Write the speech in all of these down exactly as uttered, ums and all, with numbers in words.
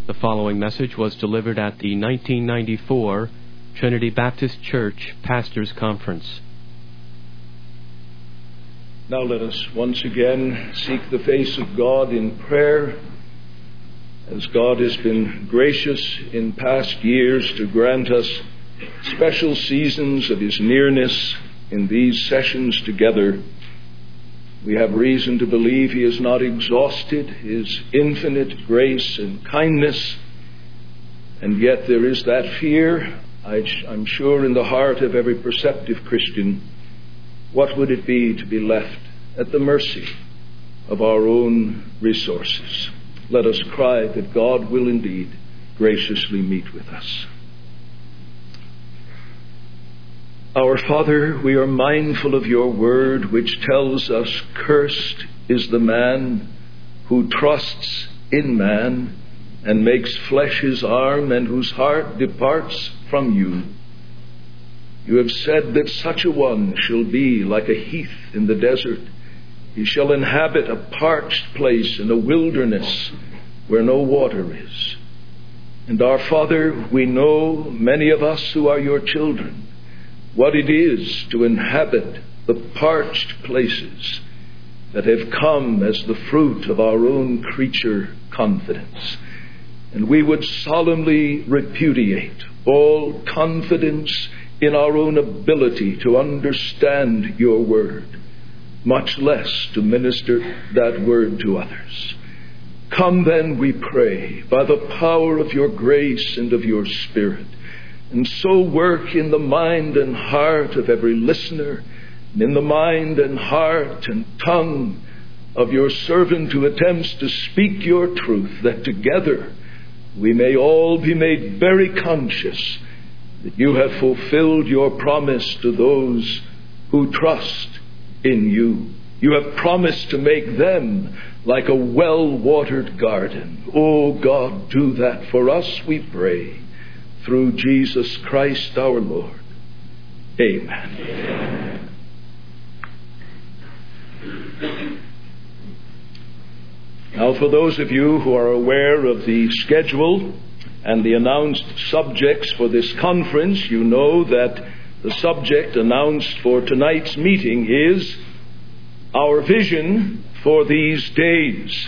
The following message was delivered at the nineteen ninety-four Trinity Baptist Church Pastors Conference. Now let us once again seek the face of God in prayer, as God has been gracious in past years to grant us special seasons of His nearness in these sessions together. We have reason to believe He has not exhausted His infinite grace and kindness, and yet there is that fear, I'm sure, in the heart of every perceptive Christian. What would it be to be left at the mercy of our own resources? Let us cry that God will indeed graciously meet with us. Our Father, we are mindful of your word, which tells us, "Cursed is the man who trusts in man and makes flesh his arm, and whose heart departs from you. You have said that such a one shall be like a heath in the desert. He shall inhabit a parched place in a wilderness where no water is." And our Father, we know, many of us who are your children, what it is to inhabit the parched places that have come as the fruit of our own creature confidence. And we would solemnly repudiate all confidence in our own ability to understand your word, much less to minister that word to others. Come then, we pray, by the power of your grace and of your Spirit, and so work in the mind and heart of every listener, and in the mind and heart and tongue of your servant who attempts to speak your truth, that together we may all be made very conscious that you have fulfilled your promise to those who trust in you. You have promised to make them like a well-watered garden. Oh God, do that for us, we pray, through Jesus Christ our Lord. Amen. Amen. Now, for those of you who are aware of the schedule and the announced subjects for this conference, you know that the subject announced for tonight's meeting is our vision for these days.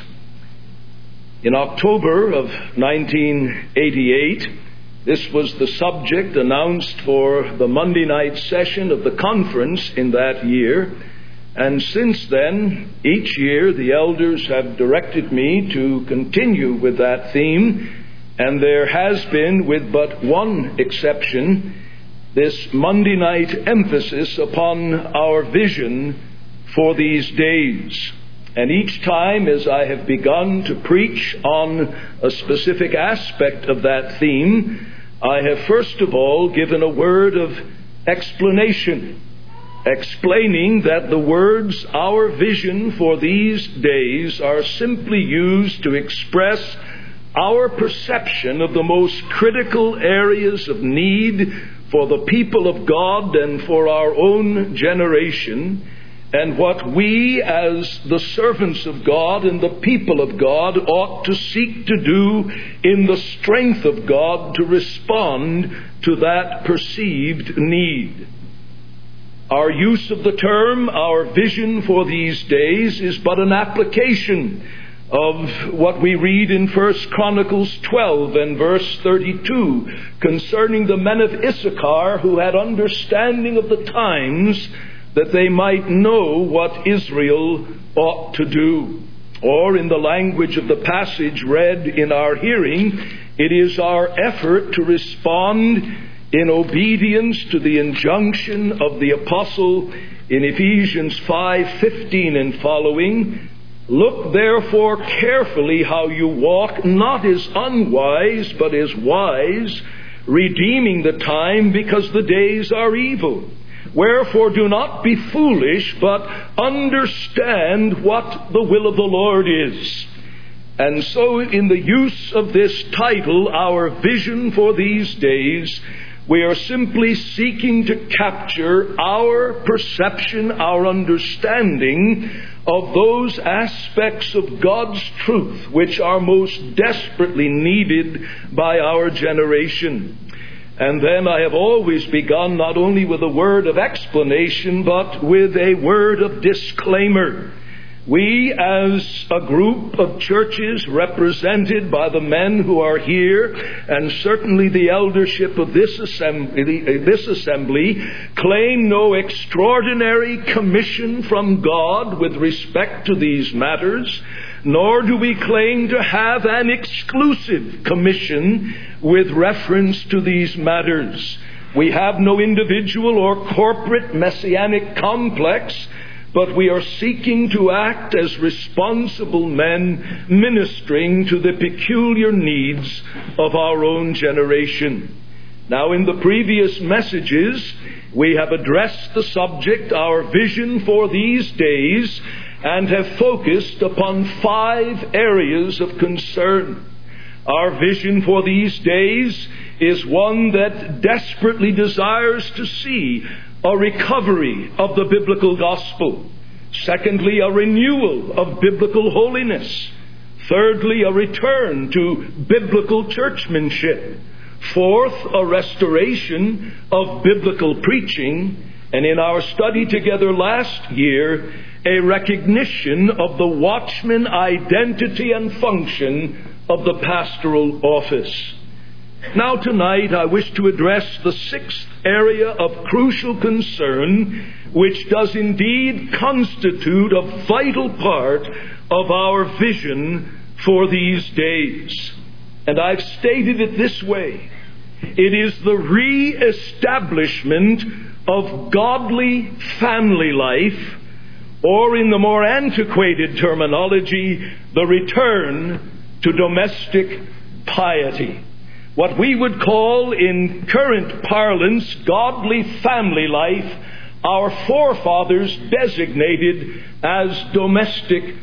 In October of nineteen eighty-eight, this was the subject announced for the Monday night session of the conference in that year. And since then, each year, the elders have directed me to continue with that theme. And there has been, with but one exception, this Monday night emphasis upon our vision for these days. And each time as I have begun to preach on a specific aspect of that theme, I have first of all given a word of explanation, explaining that the words "our vision for these days" are simply used to express our perception of the most critical areas of need for the people of God and for our own generation, and what we as the servants of God and the people of God ought to seek to do in the strength of God to respond to that perceived need. Our use of the term "our vision for these days" is but an application of what we read in First Chronicles twelve and verse thirty-two concerning the men of Issachar who had understanding of the times, that they might know what Israel ought to do. Or in the language of the passage read in our hearing, it is our effort to respond in obedience to the injunction of the apostle in Ephesians five fifteen and following, "Look therefore carefully how you walk, not as unwise, but as wise, redeeming the time, because the days are evil. Wherefore do not be foolish, but understand what the will of the Lord is." And so in the use of this title, "Our Vision for These Days," we are simply seeking to capture our perception, our understanding of those aspects of God's truth which are most desperately needed by our generation. And then I have always begun not only with a word of explanation, but with a word of disclaimer. We, as a group of churches represented by the men who are here, and certainly the eldership of this assembly, this assembly, claim no extraordinary commission from God with respect to these matters, nor do we claim to have an exclusive commission with reference to these matters. We have no individual or corporate messianic complex, but we are seeking to act as responsible men ministering to the peculiar needs of our own generation. Now, in the previous messages, we have addressed the subject, our vision for these days, and have focused upon five areas of concern. Our vision for these days is one that desperately desires to see a recovery of the biblical gospel. Secondly, a renewal of biblical holiness. Thirdly, a return to biblical churchmanship. Fourth, a restoration of biblical preaching. And in our study together last year, a recognition of the watchman identity and function of the pastoral office. Now tonight I wish to address the sixth area of crucial concern, which does indeed constitute a vital part of our vision for these days. And I've stated it this way: it is the re-establishment of godly family life, or in the more antiquated terminology, the return to domestic piety. What we would call in current parlance godly family life, our forefathers designated as domestic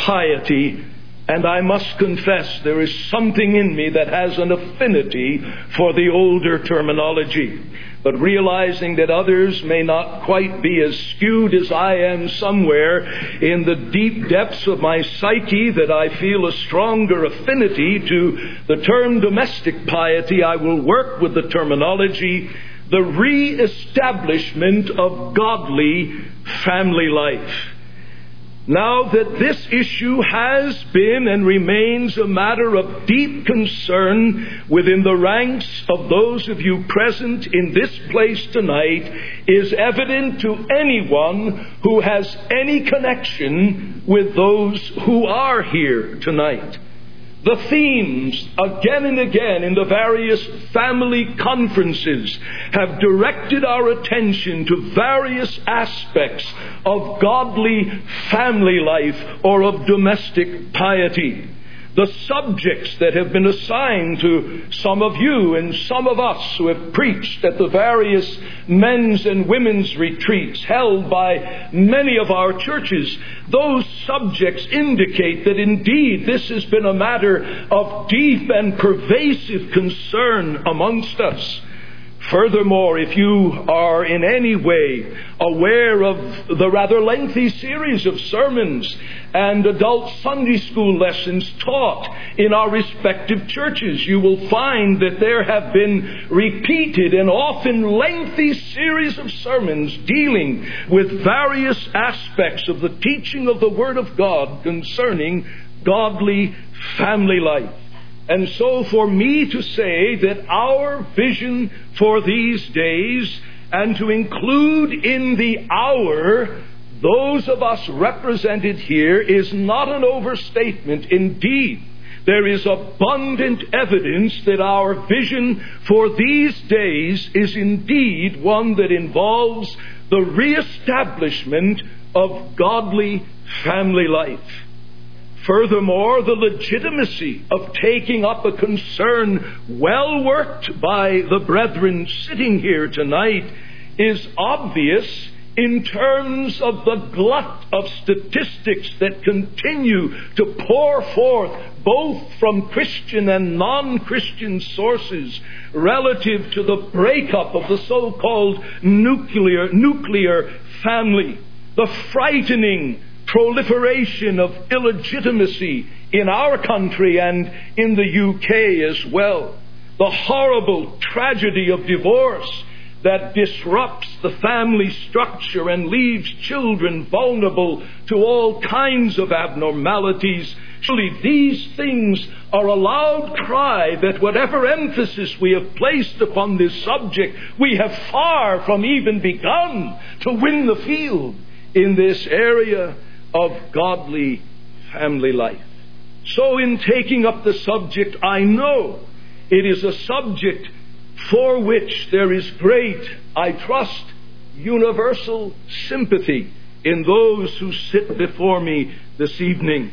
piety. And I must confess there is something in me that has an affinity for the older terminology. But realizing that others may not quite be as skewed as I am somewhere in the deep depths of my psyche, that I feel a stronger affinity to the term domestic piety, I will work with the terminology, the re-establishment of godly family life. Now that this issue has been and remains a matter of deep concern within the ranks of those of you present in this place tonight, is evident to anyone who has any connection with those who are here tonight. The themes, again and again in the various family conferences, have directed our attention to various aspects of godly family life or of domestic piety. The subjects that have been assigned to some of you and some of us who have preached at the various men's and women's retreats held by many of our churches, those subjects indicate that indeed this has been a matter of deep and pervasive concern amongst us. Furthermore, if you are in any way aware of the rather lengthy series of sermons and adult Sunday school lessons taught in our respective churches, you will find that there have been repeated and often lengthy series of sermons dealing with various aspects of the teaching of the Word of God concerning godly family life. And so for me to say that our vision for these days, and to include in the hour those of us represented here, is not an overstatement. Indeed, there is abundant evidence that our vision for these days is indeed one that involves the reestablishment of godly family life. Furthermore, the legitimacy of taking up a concern well worked by the brethren sitting here tonight is obvious in terms of the glut of statistics that continue to pour forth both from Christian and non-Christian sources relative to the breakup of the so-called nuclear, nuclear family, the frightening proliferation of illegitimacy in our country and in the U K as well, the horrible tragedy of divorce that disrupts the family structure and leaves children vulnerable to all kinds of abnormalities. Surely these things are a loud cry that whatever emphasis we have placed upon this subject, we have far from even begun to win the field in this area of godly family life. So in taking up the subject, I know it is a subject for which there is great, I trust, universal sympathy in those who sit before me this evening.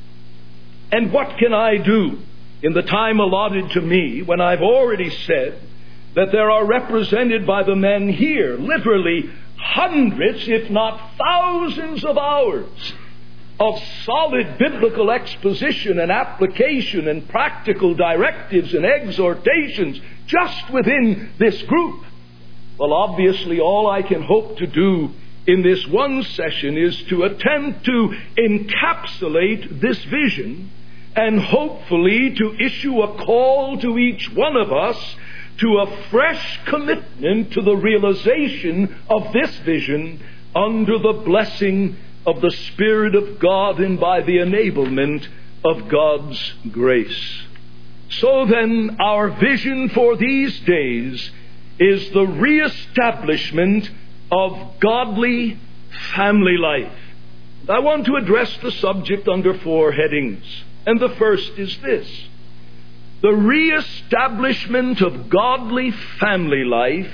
And what can I do in the time allotted to me when I've already said that there are represented by the men here literally hundreds, if not thousands of hours of solid biblical exposition and application and practical directives and exhortations just within this group? Well, obviously, all I can hope to do in this one session is to attempt to encapsulate this vision and hopefully to issue a call to each one of us to a fresh commitment to the realization of this vision under the blessing of the Spirit of God and by the enablement of God's grace. So then, our vision for these days is the reestablishment of godly family life. I want to address the subject under four headings. And the first is this: the reestablishment of godly family life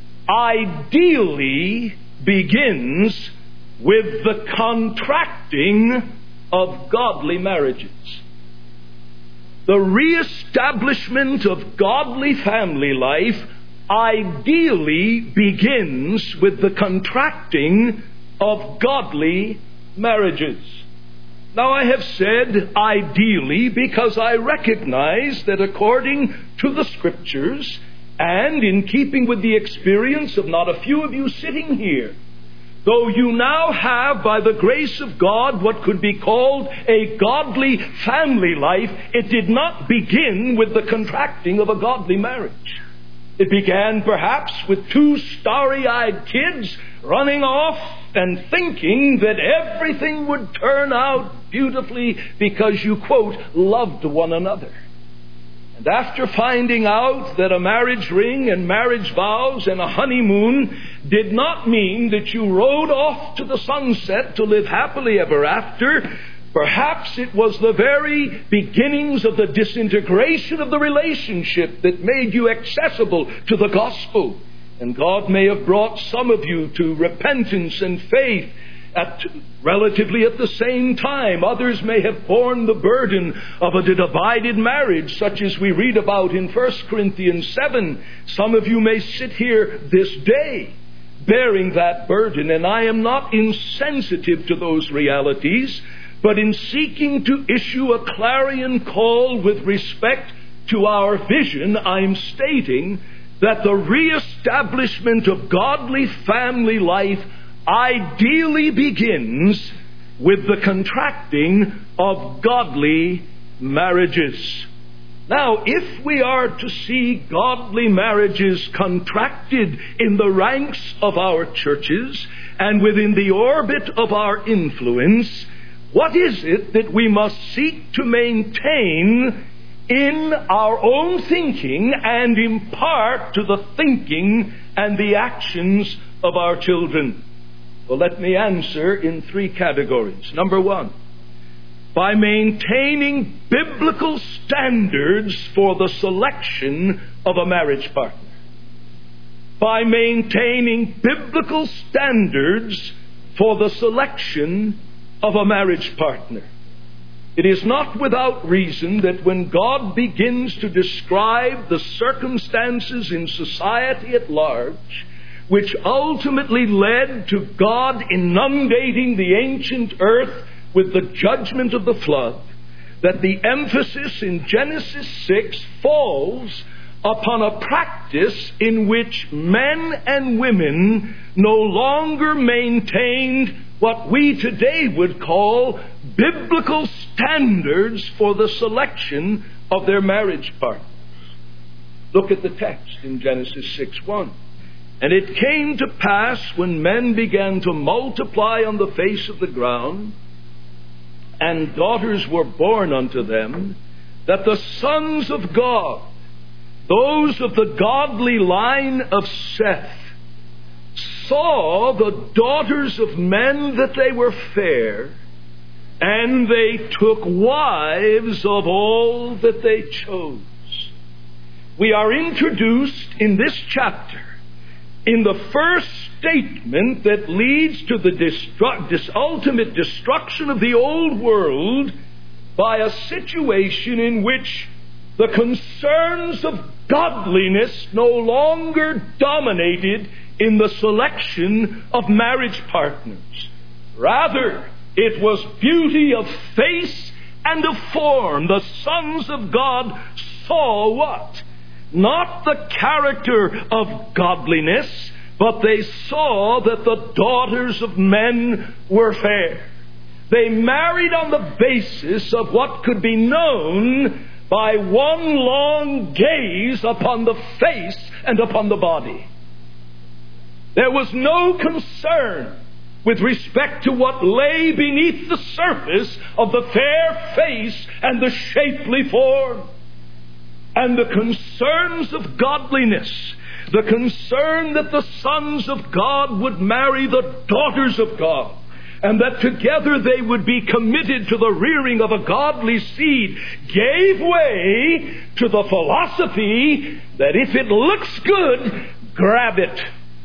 ideally begins with the contracting of godly marriages. The reestablishment of godly family life ideally begins with the contracting of godly marriages. Now, I have said ideally because I recognize that according to the Scriptures and in keeping with the experience of not a few of you sitting here, though you now have, by the grace of God, what could be called a godly family life, it did not begin with the contracting of a godly marriage. It began perhaps with two starry-eyed kids running off and thinking that everything would turn out beautifully because you, quote, loved one another. And after finding out that a marriage ring and marriage vows and a honeymoon did not mean that you rode off to the sunset to live happily ever after, perhaps it was the very beginnings of the disintegration of the relationship that made you accessible to the gospel. And God may have brought some of you to repentance and faith at relatively at the same time. Others may have borne the burden of a divided marriage, such as we read about in First Corinthians seven. Some of you may sit here this day bearing that burden, and I am not insensitive to those realities, but in seeking to issue a clarion call with respect to our vision, I'm stating that the reestablishment of godly family life ideally begins with the contracting of godly marriages. Now, if we are to see godly marriages contracted in the ranks of our churches and within the orbit of our influence, what is it that we must seek to maintain in our own thinking and impart to the thinking and the actions of our children? Well, let me answer in three categories. Number one, by maintaining biblical standards for the selection of a marriage partner. By maintaining biblical standards for the selection of a marriage partner. It is not without reason that when God begins to describe the circumstances in society at large, which ultimately led to God inundating the ancient earth with the judgment of the flood, that the emphasis in Genesis six falls upon a practice in which men and women no longer maintained what we today would call biblical standards for the selection of their marriage partners. Look at the text in Genesis six one. And it came to pass, when men began to multiply on the face of the ground, and daughters were born unto them, that the sons of God, those of the godly line of Seth, saw the daughters of men that they were fair, and they took wives of all that they chose. We are introduced in this chapter in the first statement that leads to the destru- this ultimate destruction of the old world by a situation in which the concerns of godliness no longer dominated in the selection of marriage partners. Rather, it was beauty of face and of form. The sons of God saw what? Not the character of godliness, but they saw that the daughters of men were fair. They married on the basis of what could be known by one long gaze upon the face and upon the body. There was no concern with respect to what lay beneath the surface of the fair face and the shapely form. And the concerns of godliness, the concern that the sons of God would marry the daughters of God, and that together they would be committed to the rearing of a godly seed, gave way to the philosophy that if it looks good, grab it.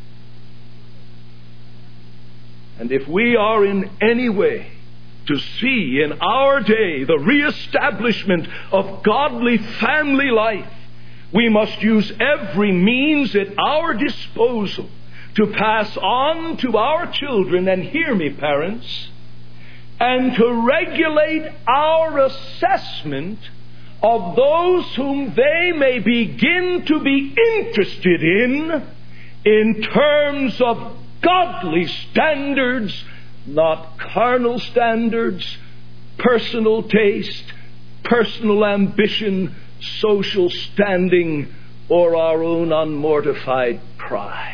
And if we are in any way to see in our day the reestablishment of godly family life, we must use every means at our disposal to pass on to our children, and hear me, parents, and to regulate our assessment of those whom they may begin to be interested in, in terms of godly standards, not carnal standards, personal taste, personal ambition, social standing, or our own unmortified pride.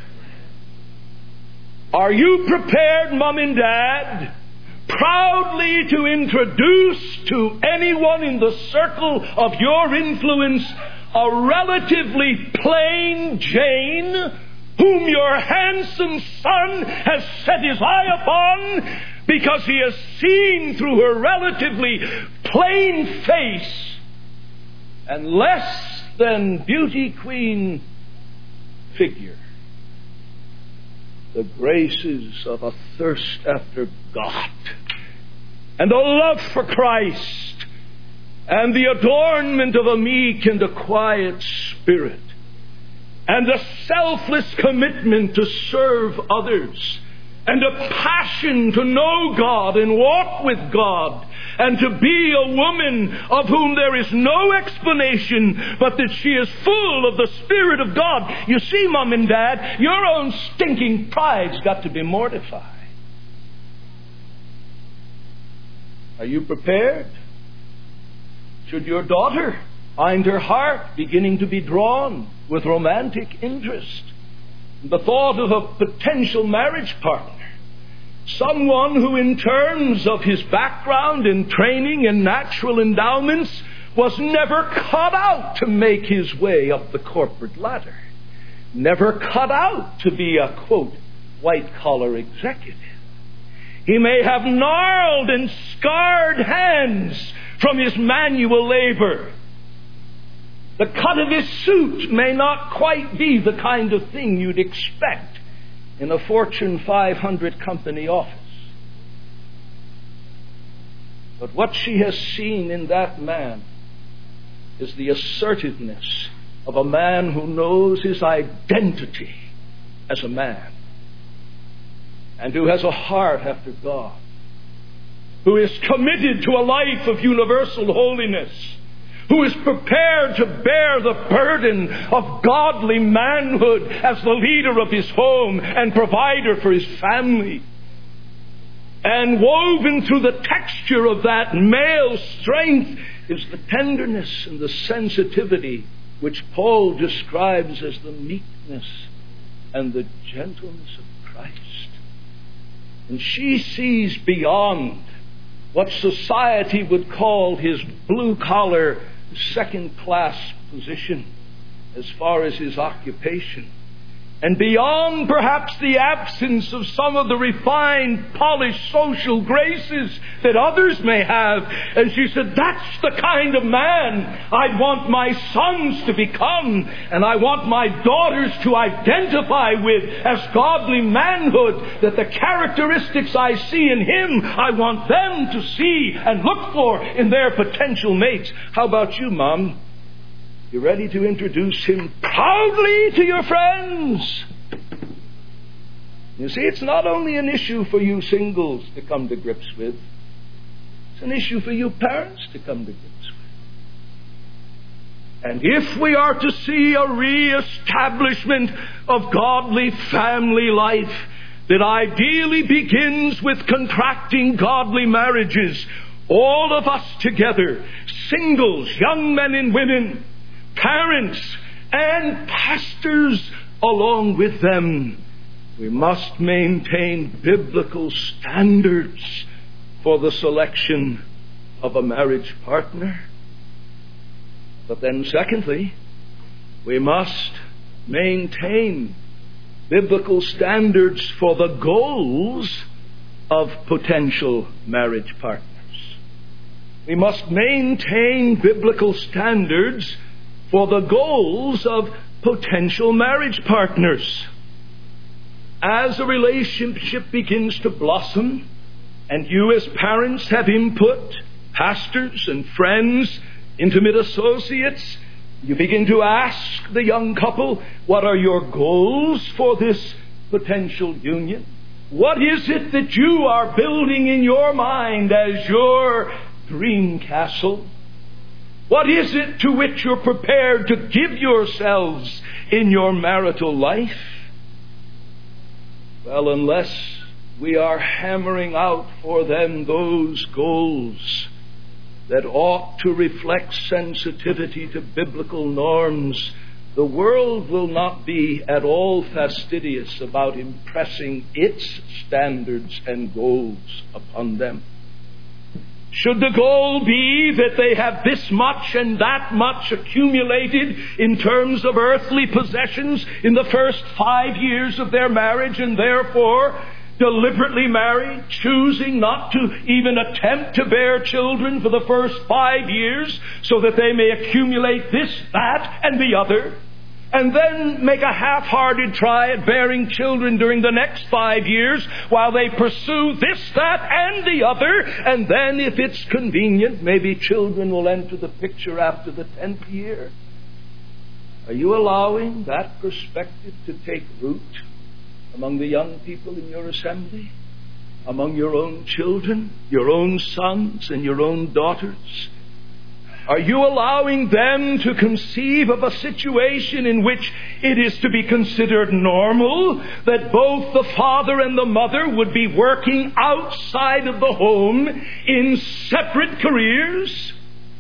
Are you prepared, Mom and Dad, proudly to introduce to anyone in the circle of your influence a relatively plain Jane, whom your handsome son has set his eye upon because he has seen through her relatively plain face and less than beauty queen figure the graces of a thirst after God and a love for Christ and the adornment of a meek and a quiet spirit and a selfless commitment to serve others, and a passion to know God and walk with God, and to be a woman of whom there is no explanation but that she is full of the Spirit of God. You see, Mom and Dad, your own stinking pride's got to be mortified. Are you prepared? Should your daughter find her heart beginning to be drawn with romantic interest, the thought of a potential marriage partner, someone who in terms of his background and training and natural endowments was never cut out to make his way up the corporate ladder, never cut out to be a, quote, white-collar executive. He may have gnarled and scarred hands from his manual labor. The cut of his suit may not quite be the kind of thing you'd expect in a Fortune five hundred company office. But what she has seen in that man is the assertiveness of a man who knows his identity as a man and who has a heart after God, who is committed to a life of universal holiness, who is prepared to bear the burden of godly manhood as the leader of his home and provider for his family. And woven through the texture of that male strength is the tenderness and the sensitivity which Paul describes as the meekness and the gentleness of Christ. And she sees beyond what society would call his blue-collar, second-class position as far as his occupation, and beyond perhaps the absence of some of the refined, polished social graces that others may have. And she said, that's the kind of man I want my sons to become, and I want my daughters to identify with as godly manhood, that the characteristics I see in him, I want them to see and look for in their potential mates. How about you, Mom? You ready to introduce him proudly to your friends? You see, it's not only an issue for you singles to come to grips with. It's an issue for you parents to come to grips with. And if we are to see a re-establishment of godly family life that ideally begins with contracting godly marriages, all of us together, singles, young men and women, parents and pastors along with them, we must maintain biblical standards for the selection of a marriage partner. But then secondly, we must maintain biblical standards for the goals of potential marriage partners. We must maintain biblical standards for the goals of potential marriage partners. As a relationship begins to blossom, and you as parents have input, pastors and friends, intimate associates, you begin to ask the young couple, what are your goals for this potential union? What is it that you are building in your mind as your dream castle? What is it to which you're prepared to give yourselves in your marital life? Well, unless we are hammering out for them those goals that ought to reflect sensitivity to biblical norms, the world will not be at all fastidious about impressing its standards and goals upon them. Should the goal be that they have this much and that much accumulated in terms of earthly possessions in the first five years of their marriage, and therefore deliberately marry, choosing not to even attempt to bear children for the first five years so that they may accumulate this, that, and the other, and then make a half-hearted try at bearing children during the next five years while they pursue this, that, and the other, and then, if it's convenient, maybe children will enter the picture after the tenth year? Are you allowing that perspective to take root among the young people in your assembly, among your own children, your own sons and your own daughters? Are you allowing them to conceive of a situation in which it is to be considered normal that both the father and the mother would be working outside of the home in separate careers?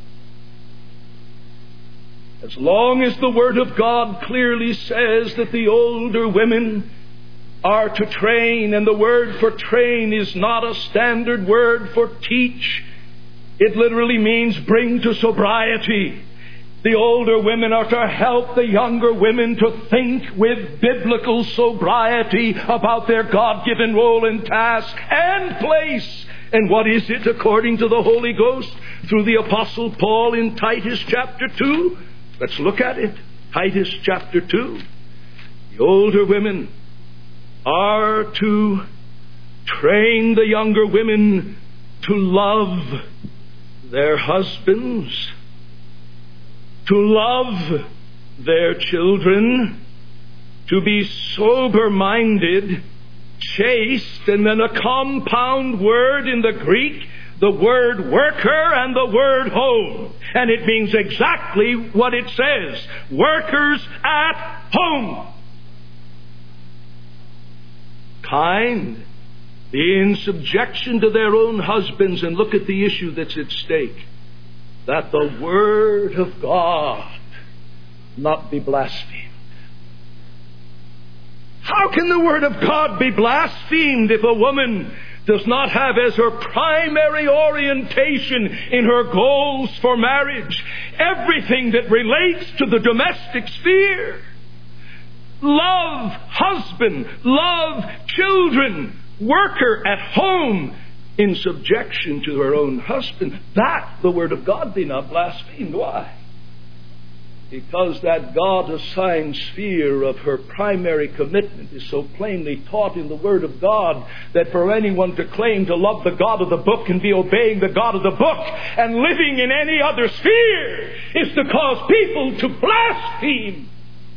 As long as the Word of God clearly says that the older women are to train, and the word for train is not a standard word for teach. It literally means bring to sobriety. The older women are to help the younger women to think with biblical sobriety about their God-given role and task and place. And what is it according to the Holy Ghost through the Apostle Paul in Titus chapter two? Let's look at it. Titus chapter two. The older women are to train the younger women to love their husbands, to love their children, to be sober-minded, chaste, and then a compound word in the Greek, the word worker and the word home. And it means exactly what it says, workers at home. Kind, be in subjection to their own husbands, and look at the issue that's at stake, that the Word of God not be blasphemed. How can the Word of God be blasphemed if a woman does not have as her primary orientation in her goals for marriage everything that relates to the domestic sphere? Love husband, love children, worker at home in subjection to her own husband. That the Word of God be not blasphemed. Why? Because that God-assigned sphere of her primary commitment is so plainly taught in the Word of God that for anyone to claim to love the God of the book and be obeying the God of the book and living in any other sphere is to cause people to blaspheme.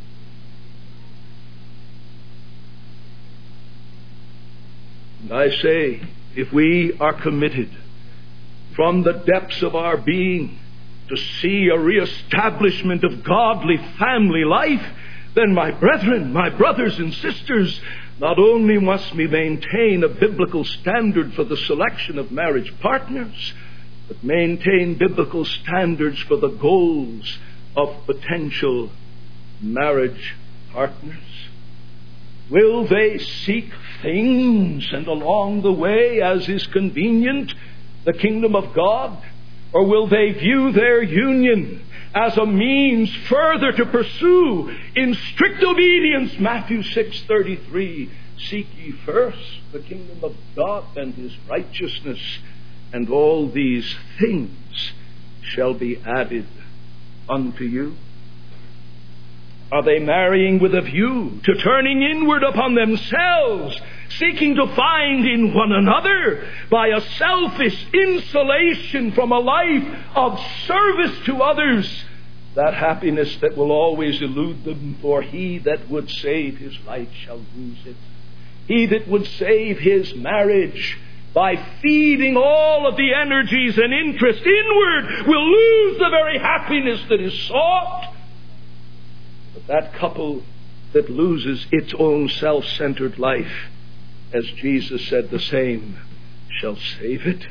And I say, if we are committed from the depths of our being to see a reestablishment of godly family life, then my brethren, my brothers and sisters, not only must we maintain a biblical standard for the selection of marriage partners, but maintain biblical standards for the goals of potential marriage partners. Will they seek things and along the way, as is convenient, the kingdom of God? Or will they view their union as a means further to pursue in strict obedience Matthew six thirty-three, seek ye first the kingdom of God and His righteousness, and all these things shall be added unto you? Are they marrying with a view to turning inward upon themselves, seeking to find in one another, by a selfish insulation from a life of service to others, that happiness that will always elude them? For he that would save his life shall lose it. He that would save his marriage by feeding all of the energies and interest inward will lose the very happiness that is sought. But that couple that loses its own self-centered life, as Jesus said, the same shall save it.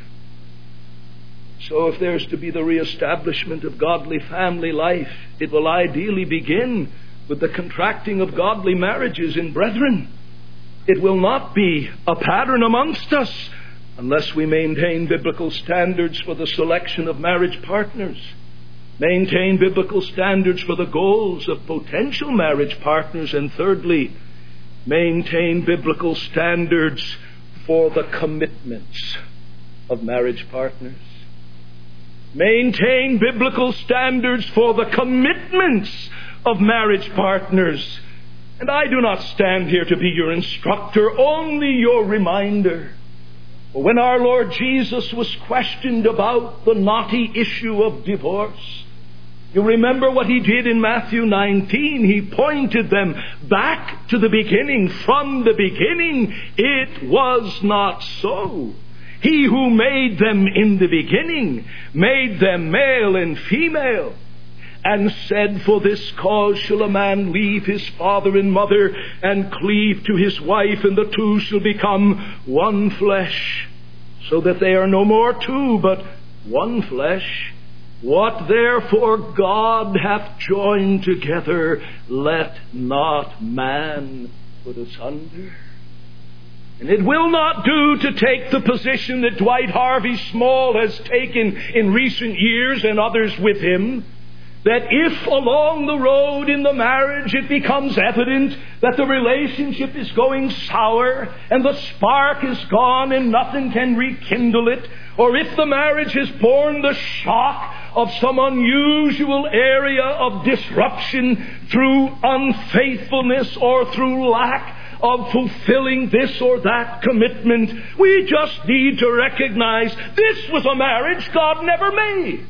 So if there's to be the reestablishment of godly family life, it will ideally begin with the contracting of godly marriages in brethren. It will not be a pattern amongst us unless we maintain biblical standards for the selection of marriage partners, maintain biblical standards for the goals of potential marriage partners, and thirdly, maintain biblical standards for the commitments of marriage partners. Maintain biblical standards for the commitments of marriage partners. And I do not stand here to be your instructor, only your reminder. When our Lord Jesus was questioned about the knotty issue of divorce, you remember what He did in Matthew nineteen. He pointed them back to the beginning. From the beginning, it was not so. He who made them in the beginning made them male and female, and said, for this cause shall a man leave his father and mother and cleave to his wife, and the two shall become one flesh. So that they are no more two, but one flesh. What therefore God hath joined together, let not man put asunder. And it will not do to take the position that Dwight Harvey Small has taken in recent years, and others with him, that if along the road in the marriage it becomes evident that the relationship is going sour and the spark is gone and nothing can rekindle it, or if the marriage has borne the shock of some unusual area of disruption through unfaithfulness or through lack of fulfilling this or that commitment, we just need to recognize this was a marriage God never made,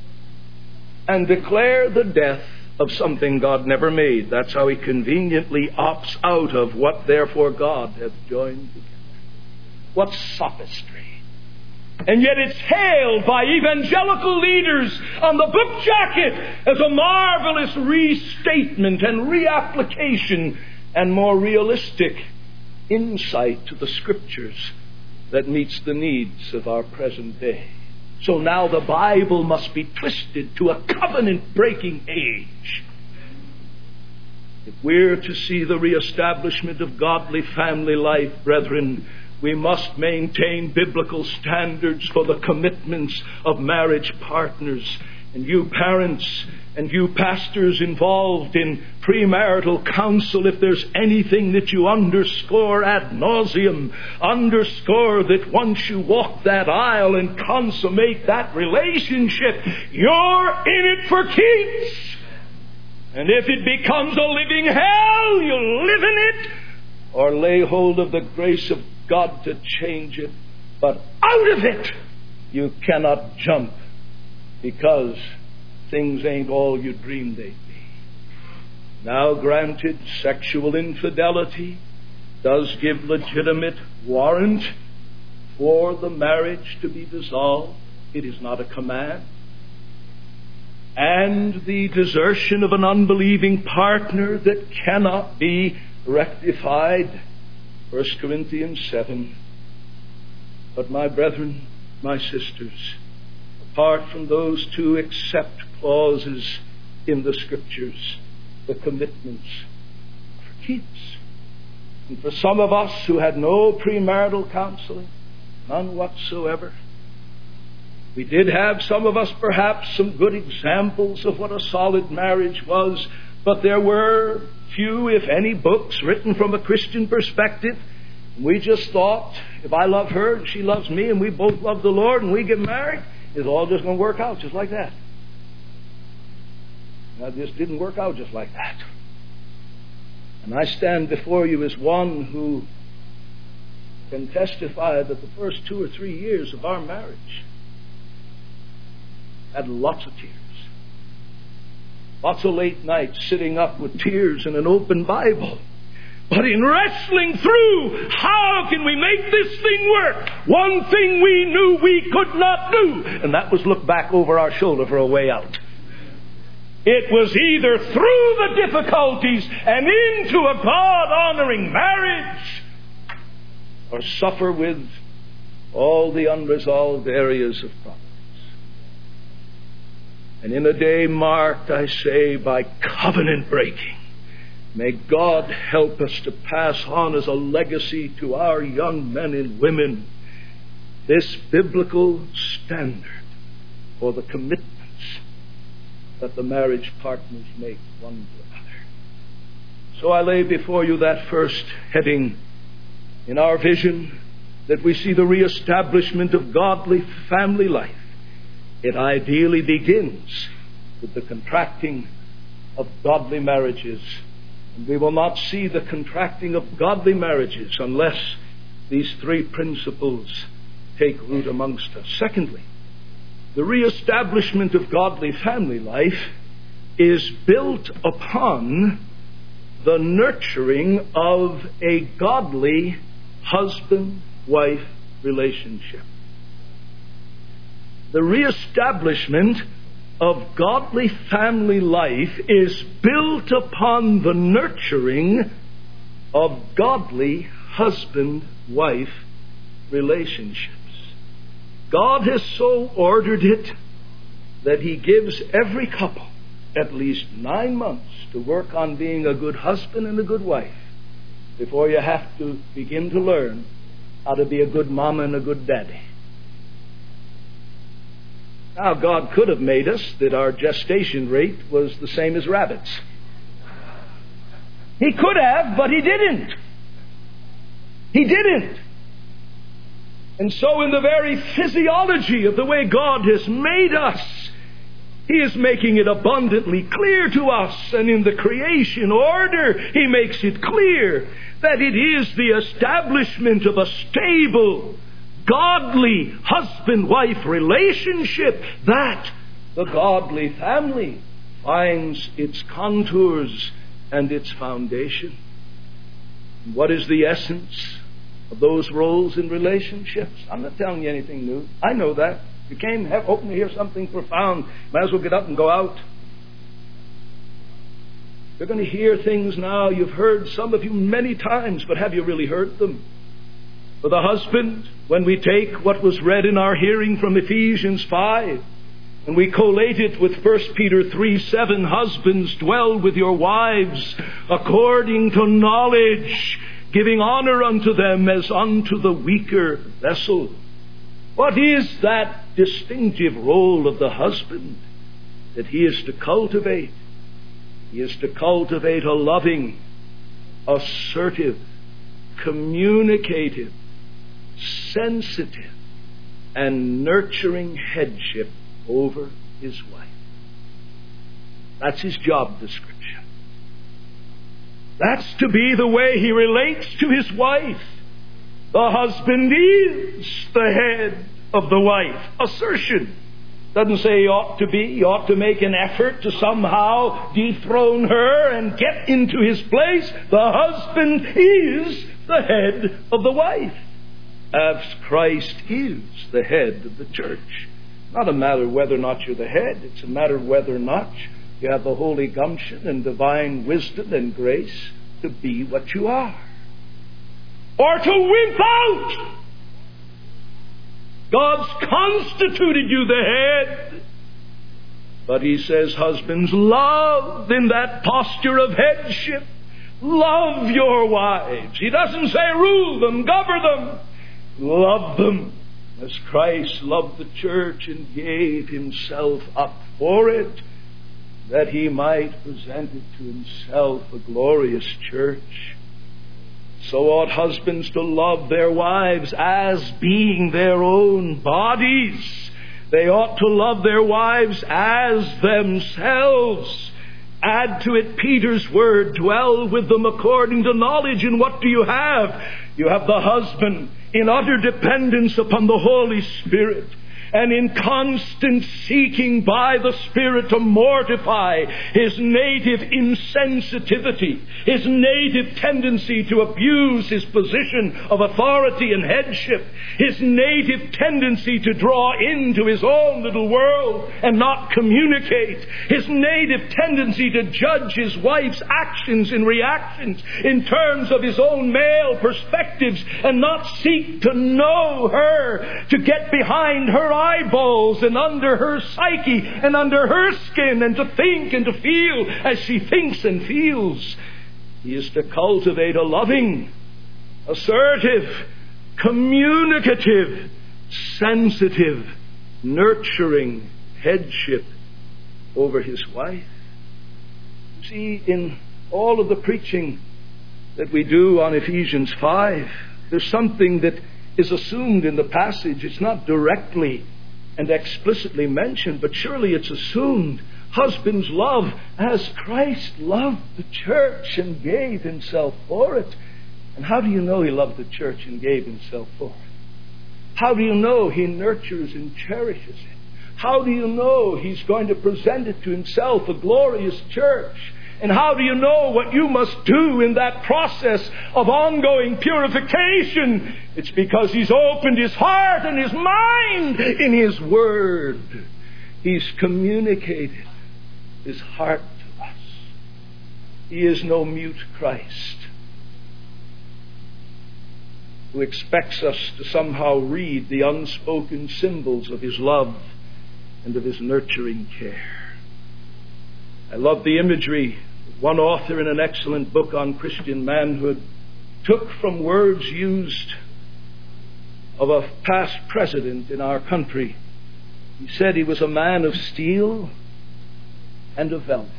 and declare the death of something God never made. That's how He conveniently opts out of what therefore God hath joined together. What sophistry! And yet it's hailed by evangelical leaders on the book jacket as a marvelous restatement and reapplication and more realistic insight to the Scriptures that meets the needs of our present day. So now the Bible must be twisted to a covenant-breaking age. If we're to see the reestablishment of godly family life, brethren, we must maintain biblical standards for the commitments of marriage partners. And you parents and you pastors involved in premarital counsel, if there's anything that you underscore ad nauseum, underscore that once you walk that aisle and consummate that relationship, you're in it for keeps. And if it becomes a living hell, you'll live in it or lay hold of the grace of God to change it. But out of it, you cannot jump, because things ain't all you dreamed they'd be. Now, granted, sexual infidelity does give legitimate warrant for the marriage to be dissolved. It is not a command. And the desertion of an unbelieving partner that cannot be rectified. First Corinthians seven. But my brethren, my sisters, apart from those two except clauses in the Scriptures, the commitments are for keeps. And for some of us who had no premarital counseling, none whatsoever, we did have, some of us perhaps, some good examples of what a solid marriage was, but there were few, if any, books written from a Christian perspective. We just thought, if I love her and she loves me and we both love the Lord and we get married, it's all just going to work out just like that. Now, this didn't work out just like that. And I stand before you as one who can testify that the first two or three years of our marriage had lots of tears. Lots of late nights sitting up with tears and an open Bible. But in wrestling through, how can we make this thing work? One thing we knew we could not do, and that was look back over our shoulder for a way out. It was either through the difficulties and into a God-honoring marriage, or suffer with all the unresolved areas of problems. And in a day marked, I say, by covenant breaking, may God help us to pass on as a legacy to our young men and women this biblical standard for the commitments that the marriage partners make one to another. So I lay before you that first heading in our vision, that we see the reestablishment of godly family life. It ideally begins with the contracting of godly marriages. And we will not see the contracting of godly marriages unless these three principles take root amongst us. Secondly, the reestablishment of godly family life is built upon the nurturing of a godly husband-wife relationship. The reestablishment of godly family life is built upon the nurturing of godly husband-wife relationships. God has so ordered it that He gives every couple at least nine months to work on being a good husband and a good wife before you have to begin to learn how to be a good mama and a good daddy. Now, God could have made us that our gestation rate was the same as rabbits. He could have, but He didn't. He didn't. And so in the very physiology of the way God has made us, He is making it abundantly clear to us. And in the creation order, He makes it clear that it is the establishment of a stable, godly husband-wife relationship that the godly family finds its contours and its foundation. And what is the essence of those roles in relationships? I'm not telling you anything new. I know that. You came hoping to hear something profound. Might as well get up and go out. You're going to hear things now you've heard, some of you, many times, but have you really heard them? For the husband, when we take what was read in our hearing from Ephesians five, and we collate it with First Peter three seven, husbands, dwell with your wives according to knowledge, giving honor unto them as unto the weaker vessel. What is that distinctive role of the husband that he is to cultivate? He is to cultivate a loving, assertive, communicative, sensitive, and nurturing headship over his wife. That's his job description. That's to be the way he relates to his wife. The husband is the head of the wife. Assertion. Doesn't say he ought to be. He ought to make an effort to somehow dethrone her and get into his place. The husband is the head of the wife, as Christ is the head of the church. Not a matter whether or not you're the head. It's a matter of whether or not you have the holy gumption and divine wisdom and grace to be what you are. Or to wimp out. God's constituted you the head. But he says, husbands, love in that posture of headship. Love your wives. He doesn't say rule them, govern them. Love them as Christ loved the church and gave himself up for it, that he might present it to himself a glorious church. So ought husbands to love their wives as being their own bodies. They ought to love their wives as themselves. Add to it Peter's word, dwell with them according to knowledge. And what do you have? You have the husband in utter dependence upon the Holy Spirit, and in constant seeking by the Spirit to mortify his native insensitivity, his native tendency to abuse his position of authority and headship, his native tendency to draw into his own little world and not communicate, his native tendency to judge his wife's actions and reactions in terms of his own male perspectives and not seek to know her, to get behind her eyeballs and under her psyche and under her skin and to think and to feel as she thinks and feels. He is to cultivate a loving, assertive, communicative, sensitive, nurturing headship over his wife. See, in all of the preaching that we do on Ephesians five, there's something that is assumed in the passage. It's not directly and explicitly mentioned, but surely it's assumed. Husbands, love as Christ loved the church and gave himself for it. And how do you know he loved the church and gave himself for it? How do you know he nurtures and cherishes it? How do you know he's going to present it to himself, a glorious church? And how do you know what you must do in that process of ongoing purification? It's because he's opened his heart and his mind in his word. He's communicated his heart to us. He is no mute Christ who expects us to somehow read the unspoken symbols of his love and of his nurturing care. I love the imagery one author in an excellent book on Christian manhood took from words used of a past president in our country. He said he was a man of steel and of velvet,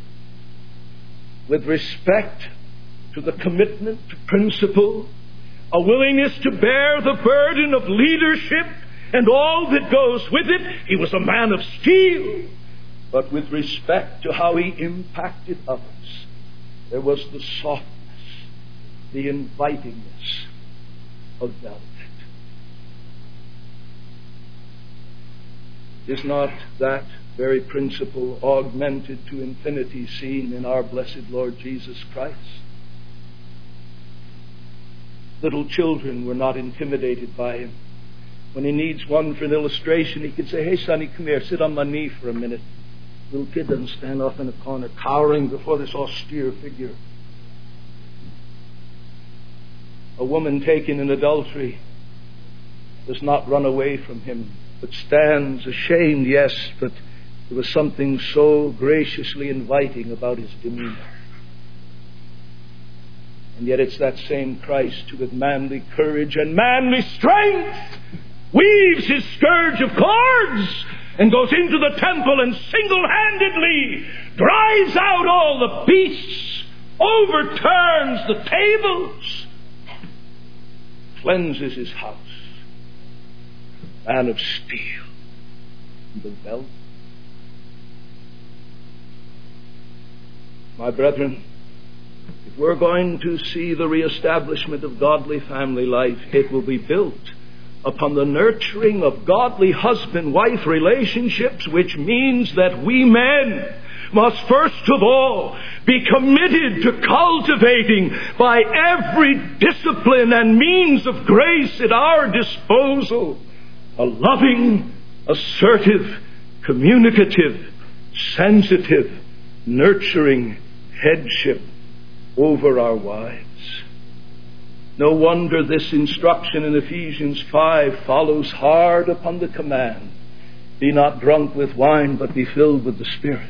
with respect to the commitment to principle, a willingness to bear the burden of leadership and all that goes with it. He was a man of steel. But with respect to how he impacted others, there was the softness, the invitingness of velvet. Is not that very principle augmented to infinity seen in our blessed Lord Jesus Christ? Little children were not intimidated by him. When he needs one for an illustration, he can say, "Hey, sonny, come here, sit on my knee for a minute." Little kid doesn't stand off in a corner cowering before this austere figure. A woman taken in adultery does not run away from him, but stands ashamed, yes, but there was something so graciously inviting about his demeanor. And yet it's that same Christ who with manly courage and manly strength weaves his scourge of cords and goes into the temple and single-handedly drives out all the beasts, overturns the tables, cleanses his house. Man of steel and the velvet. My brethren, if we're going to see the reestablishment of godly family life, it will be built upon the nurturing of godly husband-wife relationships, which means that we men must first of all be committed to cultivating by every discipline and means of grace at our disposal a loving, assertive, communicative, sensitive, nurturing headship over our wives. No wonder this instruction in Ephesians five follows hard upon the command, be not drunk with wine, but be filled with the Spirit.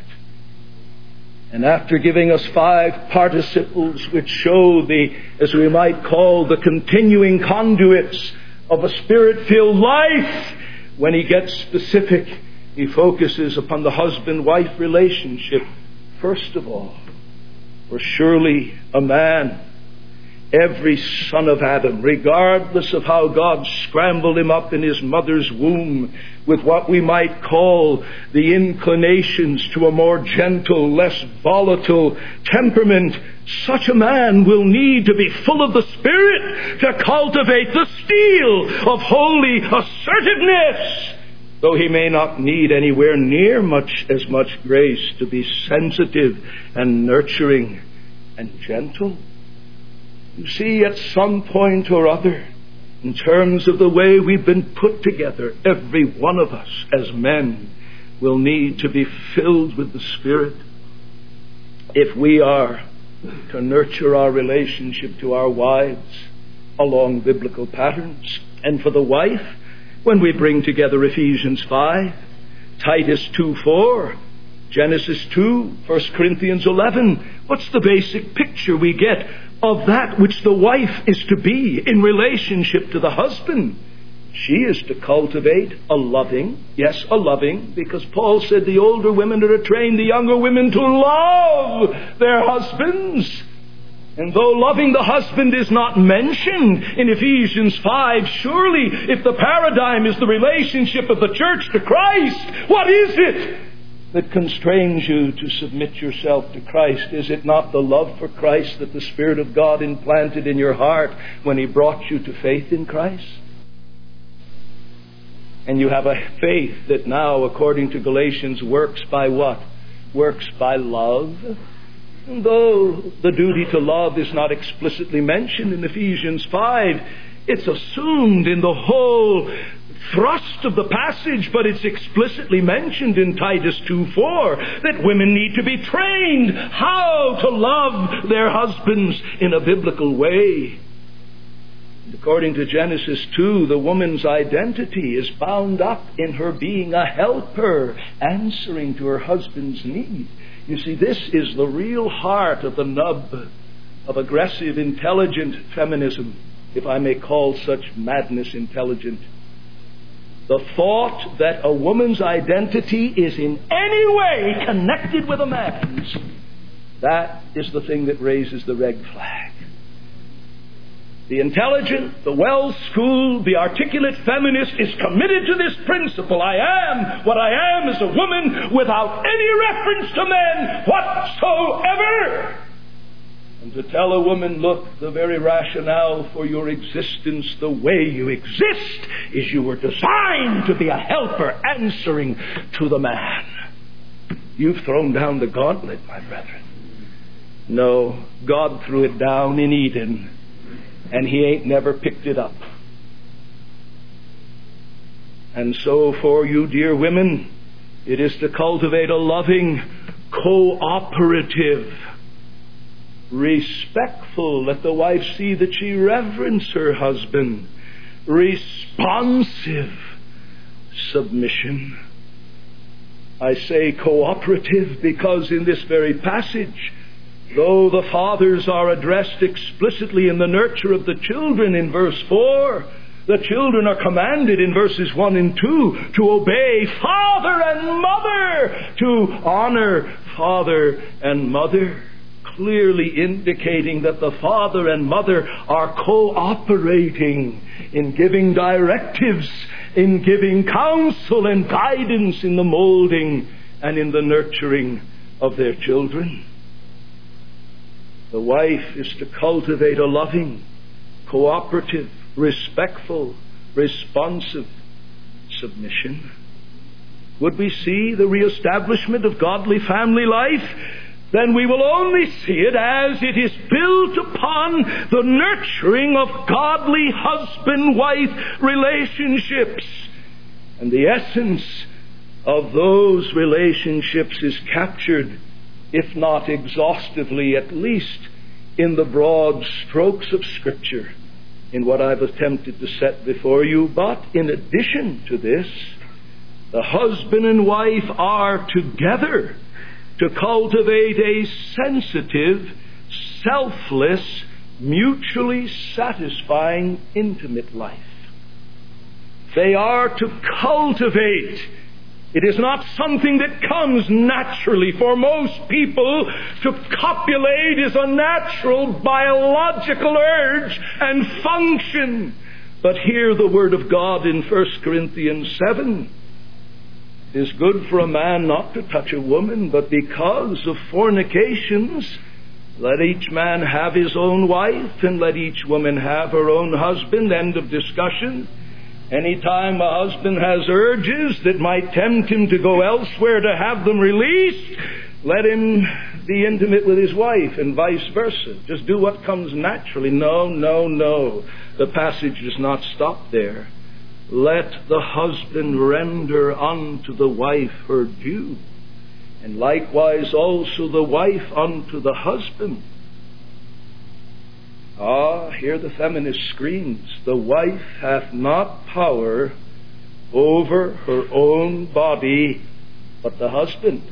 And after giving us five participles which show the, as we might call, the continuing conduits of a Spirit-filled life, when he gets specific, he focuses upon the husband-wife relationship first of all. For surely a man, every son of Adam, regardless of how God scrambled him up in his mother's womb with what we might call the inclinations to a more gentle, less volatile temperament, such a man will need to be full of the Spirit to cultivate the steel of holy assertiveness, though he may not need anywhere near much as much grace to be sensitive and nurturing and gentle. You see, at some point or other, in terms of the way we've been put together, every one of us as men will need to be filled with the Spirit if we are to nurture our relationship to our wives along biblical patterns. And for the wife, when we bring together Ephesians five, Titus two four, Genesis two, First Corinthians eleven, what's the basic picture we get of that which the wife is to be in relationship to the husband? She is to cultivate a loving, yes, a loving, because Paul said the older women are to train the younger women to love their husbands. And though loving the husband is not mentioned in Ephesians five, surely if the paradigm is the relationship of the church to Christ, what is it that constrains you to submit yourself to Christ? Is it not the love for Christ that the Spirit of God implanted in your heart when He brought you to faith in Christ? And you have a faith that now, according to Galatians, works by what? Works by love. And though the duty to love is not explicitly mentioned in Ephesians five, it's assumed in the whole thrust of the passage, but it's explicitly mentioned in Titus two four that women need to be trained how to love their husbands in a biblical way. According to Genesis two, the woman's identity is bound up in her being a helper, answering to her husband's need. You see, this is the real heart of the nub of aggressive, intelligent feminism, if I may call such madness intelligent. The thought that a woman's identity is in any way connected with a man's, that is the thing that raises the red flag. The intelligent, the well-schooled, the articulate feminist is committed to this principle. I am what I am as a woman without any reference to men whatsoever. And to tell a woman, look, the very rationale for your existence, the way you exist, is you were designed to be a helper answering to the man. You've thrown down the gauntlet, my brethren. No, God threw it down in Eden, and He ain't never picked it up. And so for you, dear women, it is to cultivate a loving, cooperative respectful. Let the wife see that she reverence her husband. Responsive submission. I say cooperative because in this very passage, though the fathers are addressed explicitly in the nurture of the children in verse four, the children are commanded in verses one and two to obey father and mother, to honor father and mother, clearly indicating that the father and mother are cooperating in giving directives, in giving counsel and guidance in the molding and in the nurturing of their children. The wife is to cultivate a loving, cooperative, respectful, responsive submission. Would we see the reestablishment of godly family life? Then we will only see it as it is built upon the nurturing of godly husband-wife relationships. And the essence of those relationships is captured, if not exhaustively, at least in the broad strokes of Scripture, in what I've attempted to set before you. But in addition to this, the husband and wife are together to cultivate a sensitive, selfless, mutually satisfying, intimate life. They are to cultivate. It is not something that comes naturally. For most people, to copulate is a natural biological urge and function. But here the Word of God in First Corinthians seven is good for a man not to touch a woman, but because of fornications, let each man have his own wife, and let each woman have her own husband. End of discussion. Anytime a husband has urges that might tempt him to go elsewhere to have them released, let him be intimate with his wife, and vice versa. Just do what comes naturally. No, no, no. The passage does not stop there. Let the husband render unto the wife her due, and likewise also the wife unto the husband. Ah, here the feminist screams, the wife hath not power over her own body, but the husband.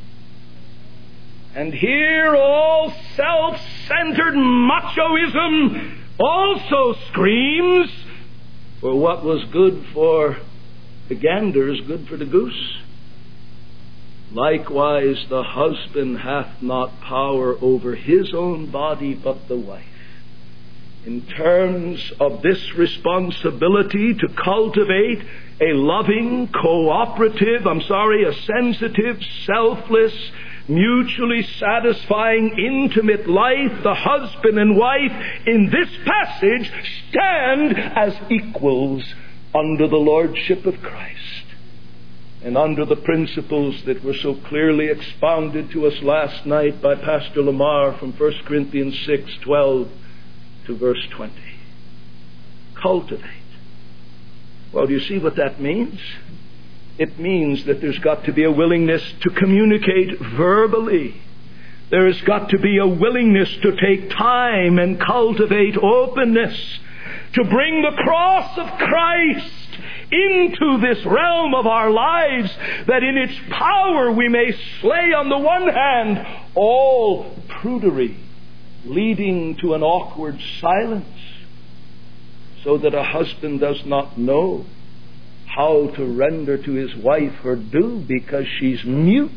And here all self-centered machoism also screams, for what was good for the gander is good for the goose. Likewise, the husband hath not power over his own body, but the wife. In terms of this responsibility to cultivate a loving, cooperative, I'm sorry, a sensitive, selfless, mutually satisfying, intimate life, the husband and wife in this passage stand as equals under the lordship of Christ and under the principles that were so clearly expounded to us last night by Pastor Lamar from First Corinthians six twelve to verse twenty. Cultivate. Well, do you see what that means? It means that there's got to be a willingness to communicate verbally. There has got to be a willingness to take time and cultivate openness, to bring the cross of Christ into this realm of our lives, that in its power we may slay on the one hand all prudery, leading to an awkward silence, so that a husband does not know how to render to his wife her due because she's mute.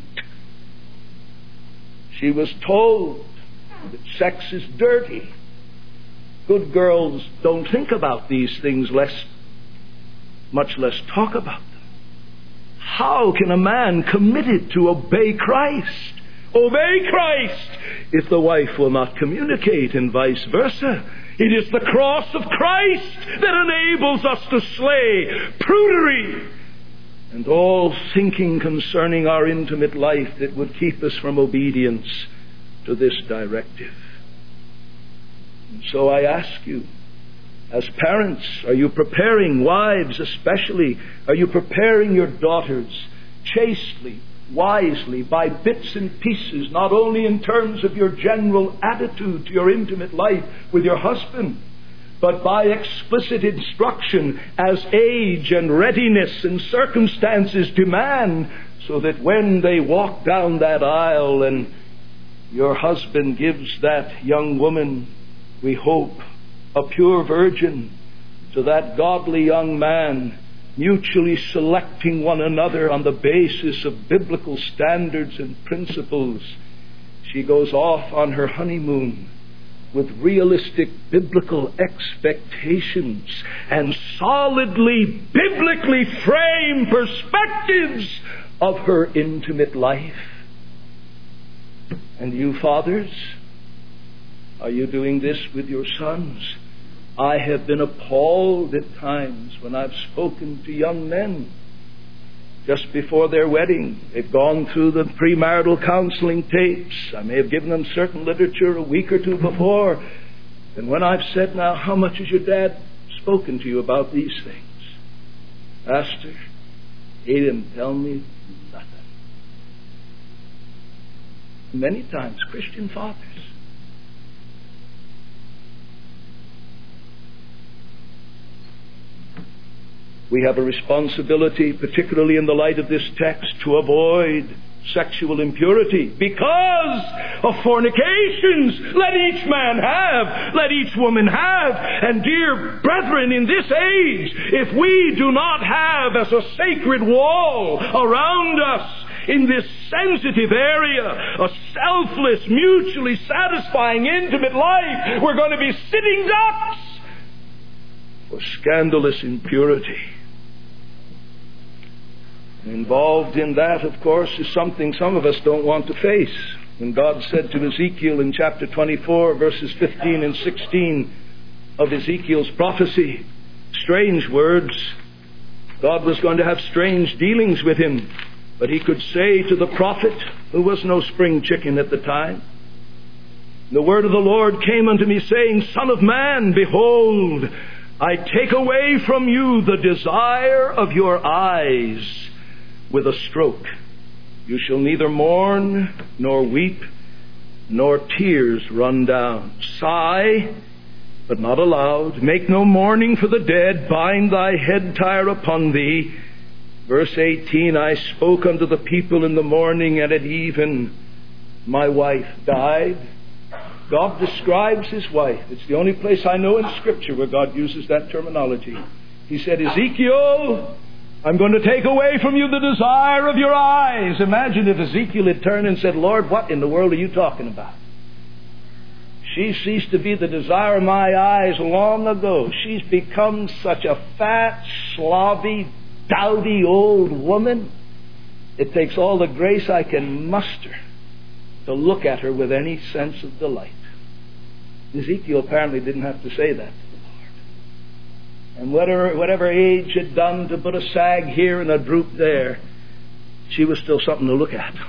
She was told that sex is dirty. Good girls don't think about these things, less, much less talk about them. How can a man committed to obey Christ obey Christ if the wife will not communicate, and vice versa? It is the cross of Christ that enables us to slay prudery and all thinking concerning our intimate life that would keep us from obedience to this directive. And so I ask you, as parents, are you preparing, wives especially, are you preparing your daughters chastely, wisely by bits and pieces, not only in terms of your general attitude to your intimate life with your husband, but by explicit instruction as age and readiness and circumstances demand, so that when they walk down that aisle and your husband gives that young woman, we hope, a pure virgin, to that godly young man, mutually selecting one another on the basis of biblical standards and principles, she goes off on her honeymoon with realistic biblical expectations and solidly biblically framed perspectives of her intimate life. And you fathers, are you doing this with your sons? I have been appalled at times when I've spoken to young men just before their wedding. They've gone through the premarital counseling tapes. I may have given them certain literature a week or two before. And when I've said, now, how much has your dad spoken to you about these things? Pastor, he didn't tell me nothing. Many times, Christian fathers. We have a responsibility, particularly in the light of this text, to avoid sexual impurity because of fornications. Let each man have, let each woman have. And dear brethren, in this age, if we do not have as a sacred wall around us in this sensitive area a selfless, mutually satisfying, intimate life, we're going to be sitting ducks for scandalous impurity. Involved in that, of course, is something some of us don't want to face. When God said to Ezekiel in chapter twenty-four, verses fifteen and sixteen of Ezekiel's prophecy, strange words, God was going to have strange dealings with him. But he could say to the prophet, who was no spring chicken at the time, the word of the Lord came unto me, saying, Son of man, behold, I take away from you the desire of your eyes with a stroke. You shall neither mourn, nor weep, nor tears run down. Sigh, but not aloud. Make no mourning for the dead. Bind thy head tire upon thee. Verse eighteen, I spoke unto the people in the morning, and at even my wife died. God describes his wife. It's the only place I know in Scripture where God uses that terminology. He said, Ezekiel, I'm going to take away from you the desire of your eyes. Imagine if Ezekiel had turned and said, Lord, what in the world are you talking about? She ceased to be the desire of my eyes long ago. She's become such a fat, slobby, dowdy old woman. It takes all the grace I can muster to look at her with any sense of delight. Ezekiel apparently didn't have to say that. And whatever, whatever age had done to put a sag here and a droop there, she was still something to look at.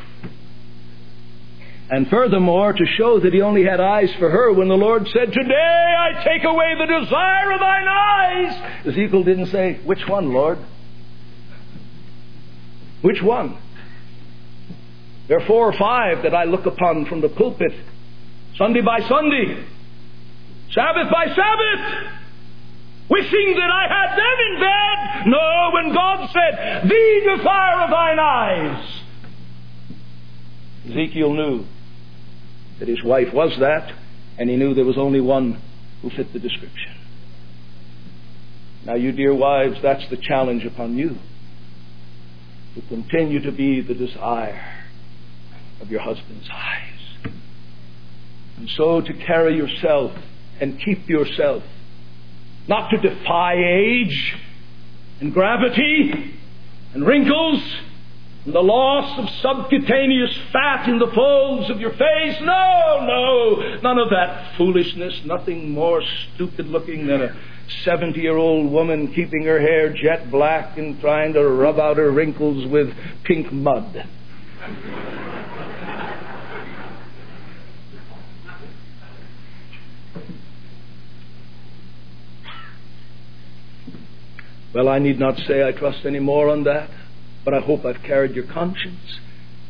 And furthermore, to show that he only had eyes for her, when the Lord said, Today I take away the desire of thine eyes, Ezekiel didn't say, Which one, Lord? Which one? There are four or five that I look upon from the pulpit, Sunday by Sunday, Sabbath by Sabbath, wishing that I had them in bed. No, when God said, The desire of thine eyes, Ezekiel knew that his wife was that, and he knew there was only one who fit the description. Now, you dear wives, that's the challenge upon you, to continue to be the desire of your husband's eyes. And so to carry yourself and keep yourself, not to defy age and gravity and wrinkles and the loss of subcutaneous fat in the folds of your face. No, no, none of that foolishness. Nothing more stupid looking than a seventy-year-old woman keeping her hair jet black and trying to rub out her wrinkles with pink mud. Well, I need not say I trust any more on that, but I hope I've carried your conscience.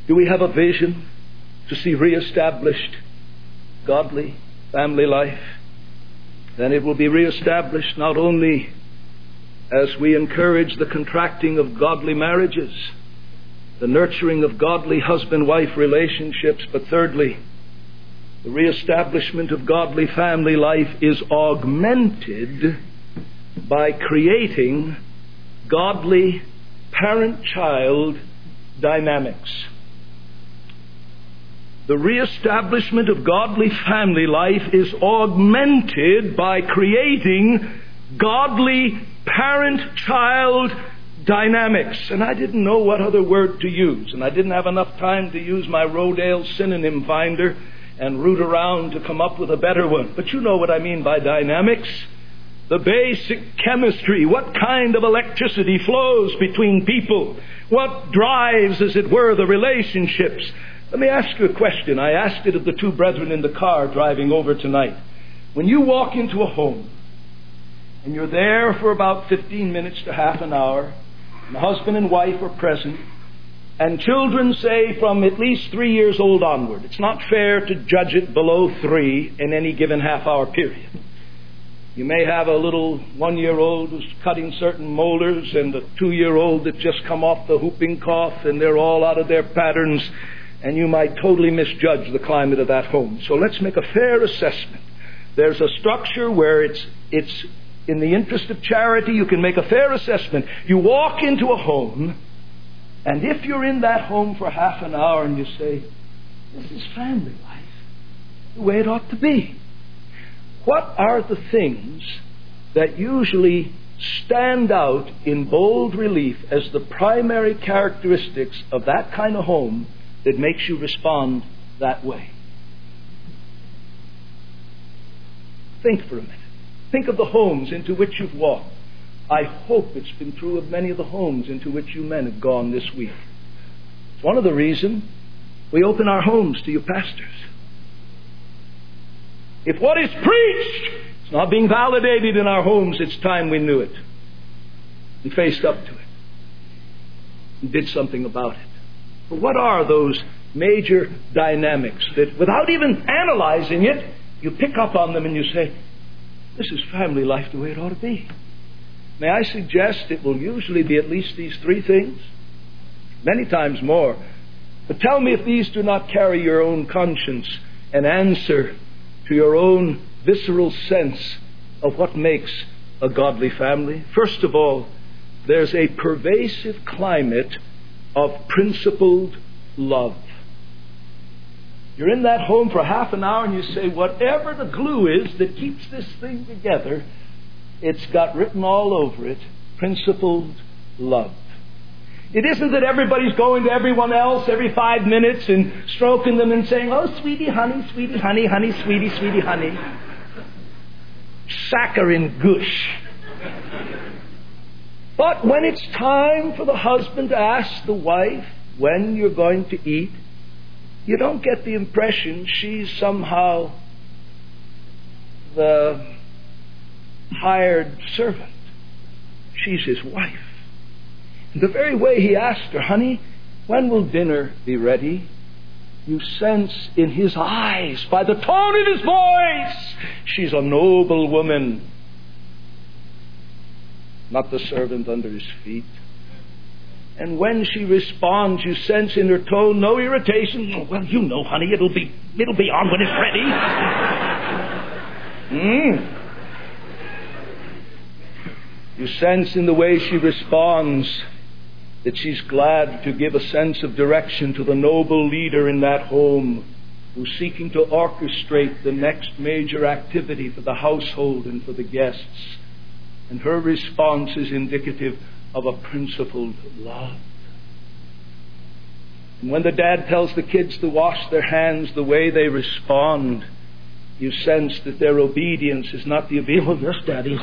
Do we have a vision to see reestablished godly family life? Then it will be reestablished not only as we encourage the contracting of godly marriages, the nurturing of godly husband-wife relationships, but thirdly, the reestablishment of godly family life is augmented by creating godly parent-child dynamics. The reestablishment of godly family life is augmented by creating godly parent-child dynamics. And I didn't know what other word to use, and I didn't have enough time to use my Rodale synonym finder and root around to come up with a better one. But you know what I mean by dynamics. The basic chemistry. What kind of electricity flows between people? What drives, as it were, the relationships? Let me ask you a question. I asked it of the two brethren in the car driving over tonight. When you walk into a home, and you're there for about fifteen minutes to half an hour, and the husband and wife are present, and children, say, from at least three years old onward. It's not fair to judge it below three in any given half-hour period. You may have a little one-year-old who's cutting certain molars and a two-year-old that just come off the whooping cough and they're all out of their patterns, and you might totally misjudge the climate of that home. So let's make a fair assessment. There's a structure where it's it's in the interest of charity, you can make a fair assessment. You walk into a home, and if you're in that home for half an hour and you say, this is family life, the way it ought to be. What are the things that usually stand out in bold relief as the primary characteristics of that kind of home that makes you respond that way? Think for a minute. Think of the homes into which you've walked. I hope it's been true of many of the homes into which you men have gone this week. It's one of the reasons we open our homes to you pastors. If what is preached is not being validated in our homes, it's time we knew it and faced up to it and did something about it. But what are those major dynamics that, without even analyzing it, you pick up on them and you say, this is family life the way it ought to be? May I suggest it will usually be at least these three things? Many times more. But tell me if these do not carry your own conscience and answer to your own visceral sense of what makes a godly family. First of all, there's a pervasive climate of principled love. You're in that home for half an hour and you say, whatever the glue is that keeps this thing together, it's got written all over it, principled love. It isn't that everybody's going to everyone else every five minutes and stroking them and saying, oh, sweetie, honey, sweetie, honey, honey, sweetie, sweetie, honey. Saccharine gush. But when it's time for the husband to ask the wife when you're going to eat, you don't get the impression she's somehow the hired servant. She's his wife. And the very way he asked her, honey, when will dinner be ready? You sense in his eyes, by the tone of his voice, she's a noble woman, not the servant under his feet. And when she responds, you sense in her tone no irritation. Oh, well, you know, honey, it'll be it'll be on when it's ready. mm. You sense in the way she responds that she's glad to give a sense of direction to the noble leader in that home who's seeking to orchestrate the next major activity for the household and for the guests. And her response is indicative of a principled love. And when the dad tells the kids to wash their hands, the way they respond, you sense that their obedience is not the obedience of yes, Daddy.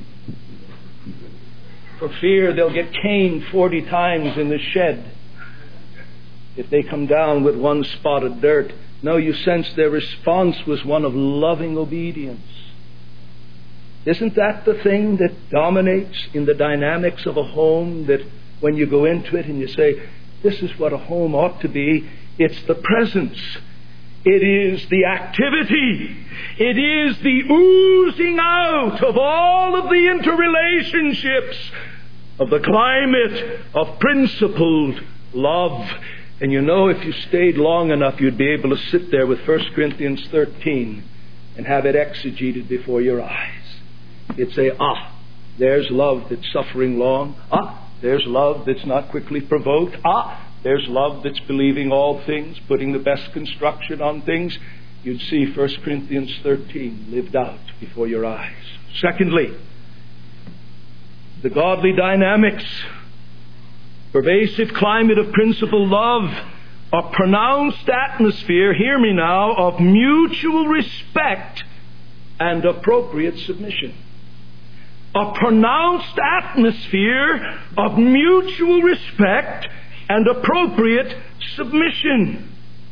For fear they'll get caned forty times in the shed if they come down with one spot of dirt. No, you sense their response was one of loving obedience. Isn't that the thing that dominates in the dynamics of a home, that when you go into it and you say, This is what a home ought to be. It's the presence. It is the activity. It is the oozing out of all of the interrelationships of the climate of principled love. And you know, if you stayed long enough, you'd be able to sit there with First Corinthians thirteen and have it exegeted before your eyes. You'd say, ah, there's love that's suffering long. Ah, there's love that's not quickly provoked. Ah, there's love that's believing all things, putting the best construction on things. You'd see First Corinthians thirteen lived out before your eyes. Secondly, the godly dynamics, pervasive climate of principled love, a pronounced atmosphere, hear me now, of mutual respect and appropriate submission. A pronounced atmosphere of mutual respect and appropriate submission.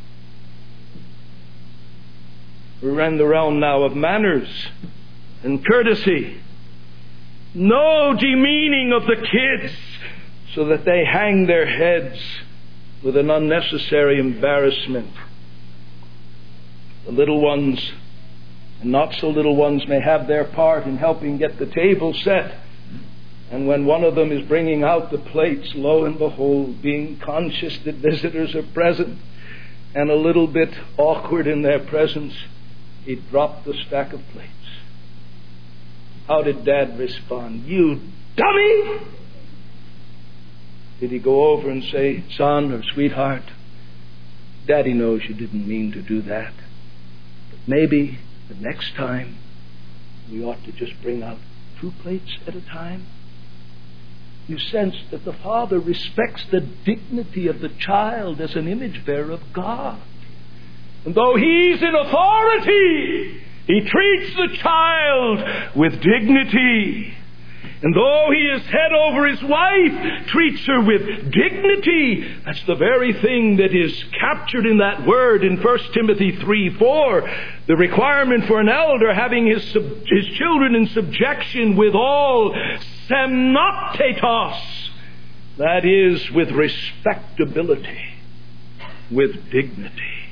We're in the realm now of manners and courtesy. No demeaning of the kids so that they hang their heads with an unnecessary embarrassment. The little ones and not so little ones may have their part in helping get the table set. And when one of them is bringing out the plates, lo and behold, being conscious that visitors are present and a little bit awkward in their presence, he dropped the stack of plates. How did Dad respond? You dummy! Did he go over and say, son or sweetheart, Daddy knows you didn't mean to do that, but maybe the next time we ought to just bring out two plates at a time? You sense that the Father respects the dignity of the child as an image bearer of God. And though He's in authority, He treats the child with dignity. And though he is head over his wife, treats her with dignity. That's the very thing that is captured in that word in First Timothy three four. The requirement for an elder having his, sub- his children in subjection with all semnoptetos. That is, with respectability, with dignity.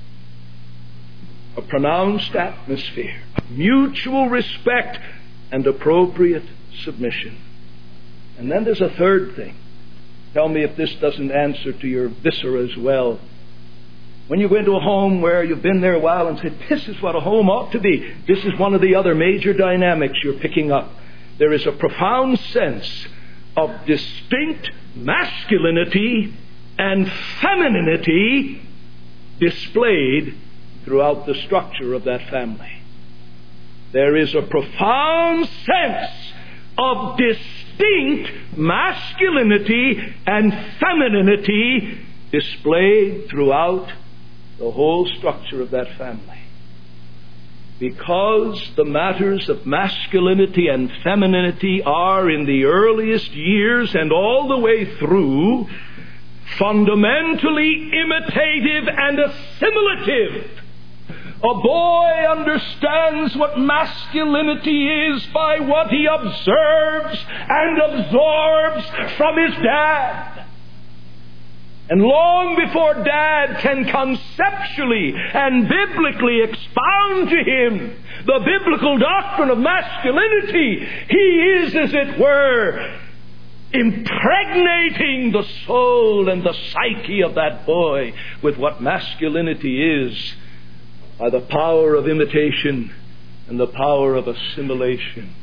A pronounced atmosphere of mutual respect and appropriate submission. And then there's a third thing. Tell me if this doesn't answer to your viscera as well. When you go into a home where you've been there a while and said, this is what a home ought to be, this is one of the other major dynamics you're picking up. There is a profound sense of distinct masculinity and femininity displayed throughout the structure of that family. There is a profound sense of distinct masculinity and femininity displayed throughout the whole structure of that family. Because the matters of masculinity and femininity are in the earliest years and all the way through fundamentally imitative and assimilative. A boy understands what masculinity is by what he observes and absorbs from his dad. And long before Dad can conceptually and biblically expound to him the biblical doctrine of masculinity, he is, as it were, impregnating the soul and the psyche of that boy with what masculinity is by the power of imitation and the power of assimilation.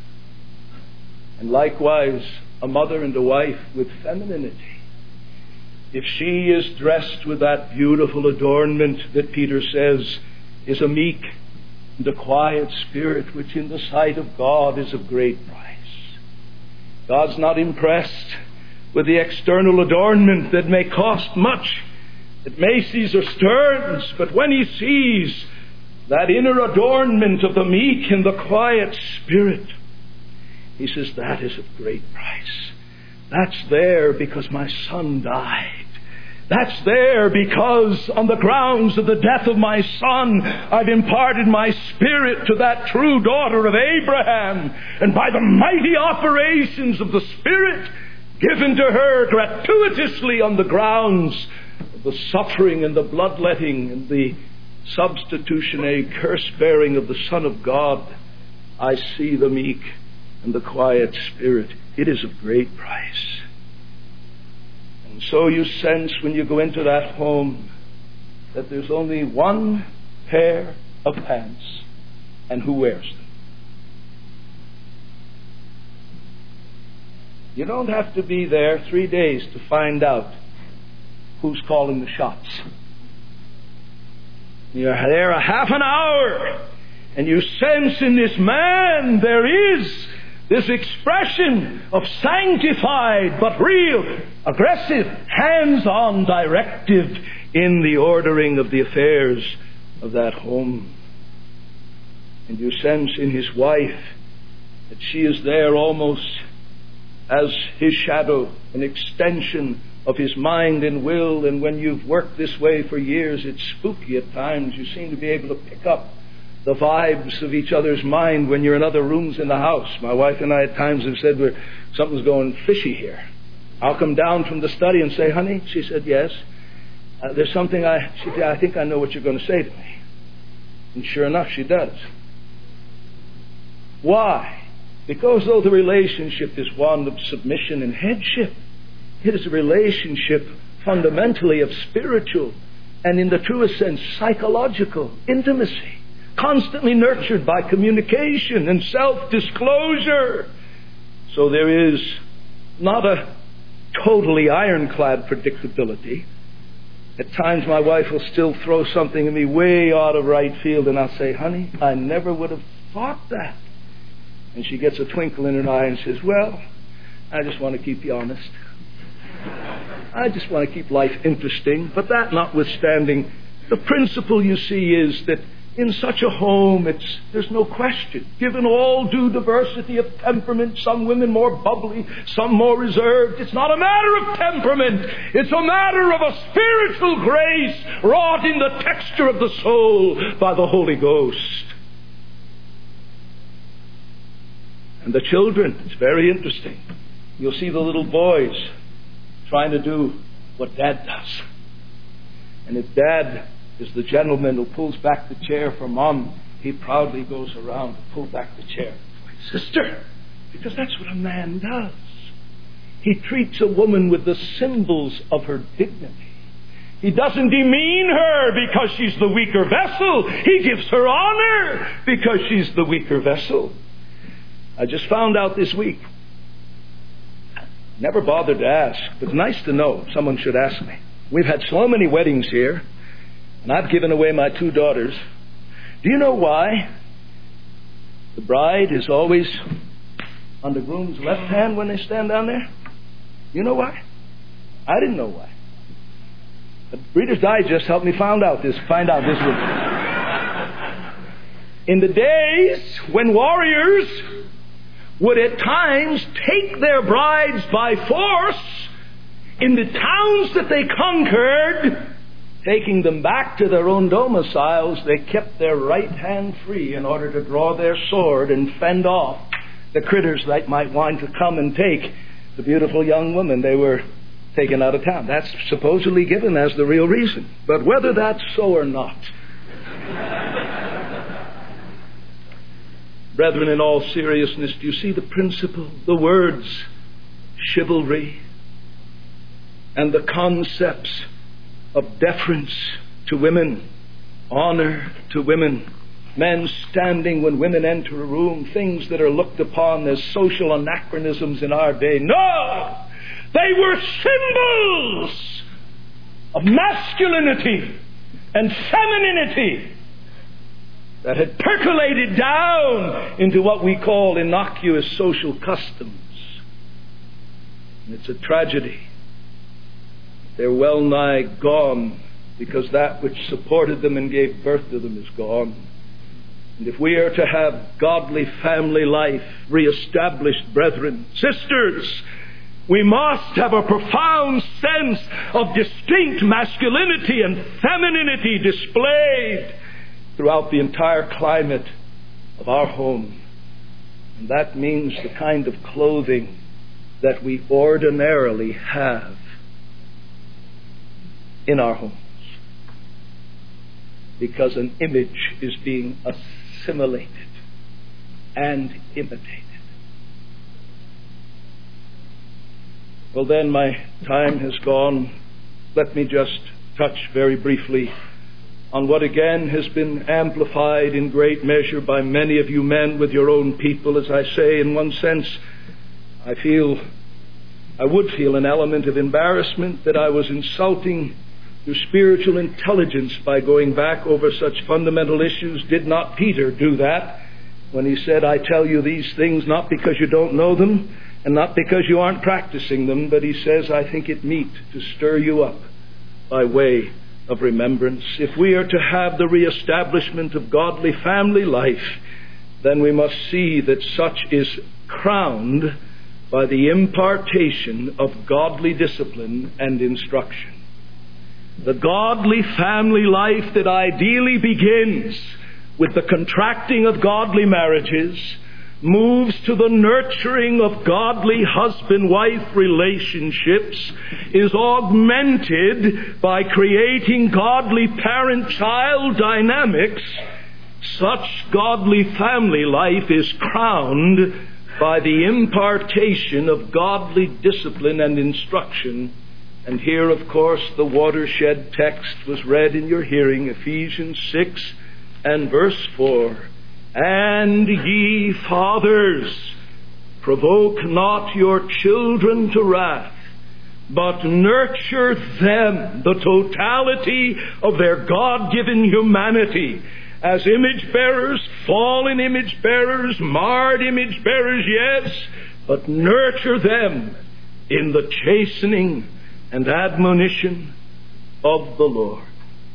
And likewise, a mother and a wife with femininity. If she is dressed with that beautiful adornment that Peter says is a meek and a quiet spirit, which in the sight of God is of great price. God's not impressed with the external adornment that may cost much at Macy's or Stearns, but when he sees that inner adornment of the meek and the quiet spirit, he says, that is of great price. That's there because my son died. That's there because on the grounds of the death of my son, I've imparted my spirit to that true daughter of Abraham. And by the mighty operations of the Spirit, given to her gratuitously on the grounds of the suffering and the bloodletting and the substitutionary curse-bearing of the Son of God. I see the meek and the quiet spirit. It is of great price. And so you sense when you go into that home that there's only one pair of pants, and who wears them? You don't have to be there three days to find out who's calling the shots. You're there a half an hour, and you sense in this man there is this expression of sanctified but real, aggressive, hands-on directive in the ordering of the affairs of that home. And you sense in his wife that she is there almost as his shadow, an extension of his mind and will. And when you've worked this way for years, it's spooky at times. You seem to be able to pick up the vibes of each other's mind when you're in other rooms in the house. My wife and I at times have said, We're, something's going fishy here. I'll come down from the study and say, honey, she said, yes. Uh, there's something I, she said, I think I know what you're going to say to me. And sure enough, she does. Why? Because though the relationship is one of submission and headship, it is a relationship fundamentally of spiritual and, in the truest sense, psychological intimacy, constantly nurtured by communication and self-disclosure. So there is not a totally ironclad predictability. At times my wife will still throw something at me way out of right field, and I'll say, honey, I never would have thought that. And she gets a twinkle in her eye and says, well, I just want to keep you honest. I just want to keep life interesting. But that notwithstanding, the principle you see is that in such a home, it's there's no question, given all due diversity of temperament, some women more bubbly, some more reserved, it's not a matter of temperament. It's a matter of a spiritual grace wrought in the texture of the soul by the Holy Ghost. And the children, it's very interesting. You'll see the little boys trying to do what Dad does. And if Dad is the gentleman who pulls back the chair for Mom, he proudly goes around to pull back the chair for his sister. Because that's what a man does. He treats a woman with the symbols of her dignity. He doesn't demean her because she's the weaker vessel. He gives her honor because she's the weaker vessel. I just found out this week. Never bothered to ask, but it's nice to know. Someone should ask me. We've had so many weddings here, and I've given away my two daughters. Do you know why the bride is always on the groom's left hand when they stand down there? You know why? I didn't know why. The Reader's Digest helped me find out this, find out this week. In the days when warriors would at times take their brides by force in the towns that they conquered, taking them back to their own domiciles, they kept their right hand free in order to draw their sword and fend off the critters that might want to come and take the beautiful young woman they were taken out of town. That's supposedly given as the real reason. But whether that's so or not, brethren, in all seriousness, do you see the principle, the words chivalry and the concepts of deference to women, honor to women, men standing when women enter a room, things that are looked upon as social anachronisms in our day? No! They were symbols of masculinity and femininity that had percolated down into what we call innocuous social customs. And it's a tragedy. They're well nigh gone because that which supported them and gave birth to them is gone. And if we are to have godly family life reestablished, brethren, sisters, we must have a profound sense of distinct masculinity and femininity displayed throughout the entire climate of our home. And that means the kind of clothing that we ordinarily have in our homes, because an image is being assimilated and imitated. Well, then, my time has gone. Let me just touch very briefly on what again has been amplified in great measure by many of you men with your own people. As I say, in one sense, I feel, I would feel an element of embarrassment that I was insulting your spiritual intelligence by going back over such fundamental issues. Did not Peter do that when he said, I tell you these things not because you don't know them and not because you aren't practicing them, but he says, I think it meet to stir you up by way of remembrance. If we are to have the reestablishment of godly family life, then we must see that such is crowned by the impartation of godly discipline and instruction. The godly family life that ideally begins with the contracting of godly marriages moves to the nurturing of godly husband-wife relationships, is augmented by creating godly parent-child dynamics. Such godly family life is crowned by the impartation of godly discipline and instruction. And here, of course, the watershed text was read in your hearing, Ephesians six and verse four. And ye fathers, provoke not your children to wrath, but nurture them, the totality of their God-given humanity, as image bearers, fallen image bearers, marred image bearers, yes, but nurture them in the chastening and admonition of the Lord.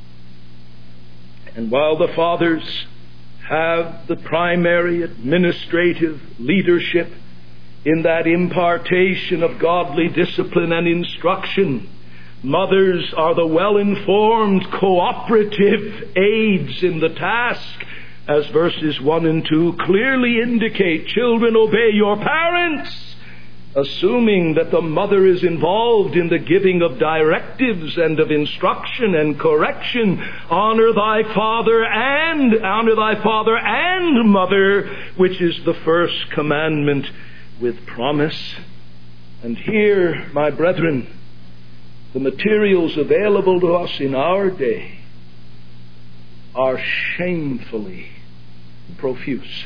And while the fathers have the primary administrative leadership in that impartation of godly discipline and instruction, mothers are the well-informed cooperative aids in the task, as verses one and two clearly indicate. Children, obey your parents, assuming that the mother is involved in the giving of directives and of instruction and correction. Honor thy father and honor thy father and mother, which is the first commandment with promise. And here, my brethren, the materials available to us in our day are shamefully profuse.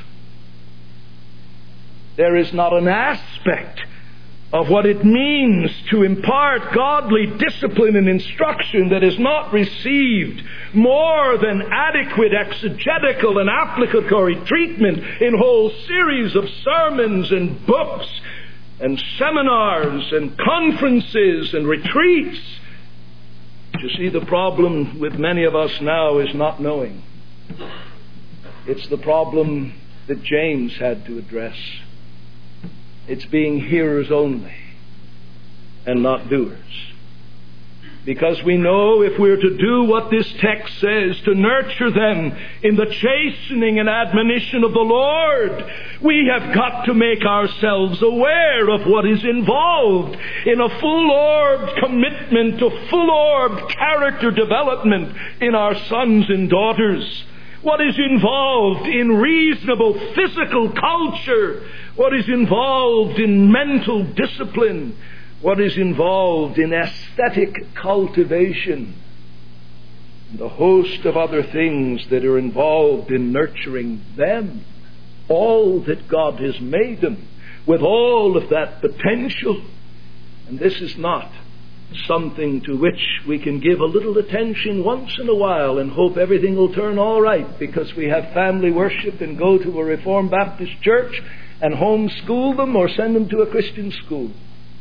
There is not an aspect of what it means to impart godly discipline and instruction that is not received more than adequate exegetical and applicatory treatment in whole series of sermons and books and seminars and conferences and retreats. You see, the problem with many of us now is not knowing. It's the problem that James had to address. It's being hearers only and not doers. Because we know if we're to do what this text says, to nurture them in the chastening and admonition of the Lord, we have got to make ourselves aware of what is involved in a full-orbed commitment to full-orbed character development in our sons and daughters. What is involved in reasonable physical culture, what is involved in mental discipline, what is involved in aesthetic cultivation, and a host of other things that are involved in nurturing them, all that God has made them, with all of that potential. And this is not something to which we can give a little attention once in a while and hope everything will turn all right because we have family worship and go to a Reformed Baptist church and homeschool them or send them to a Christian school.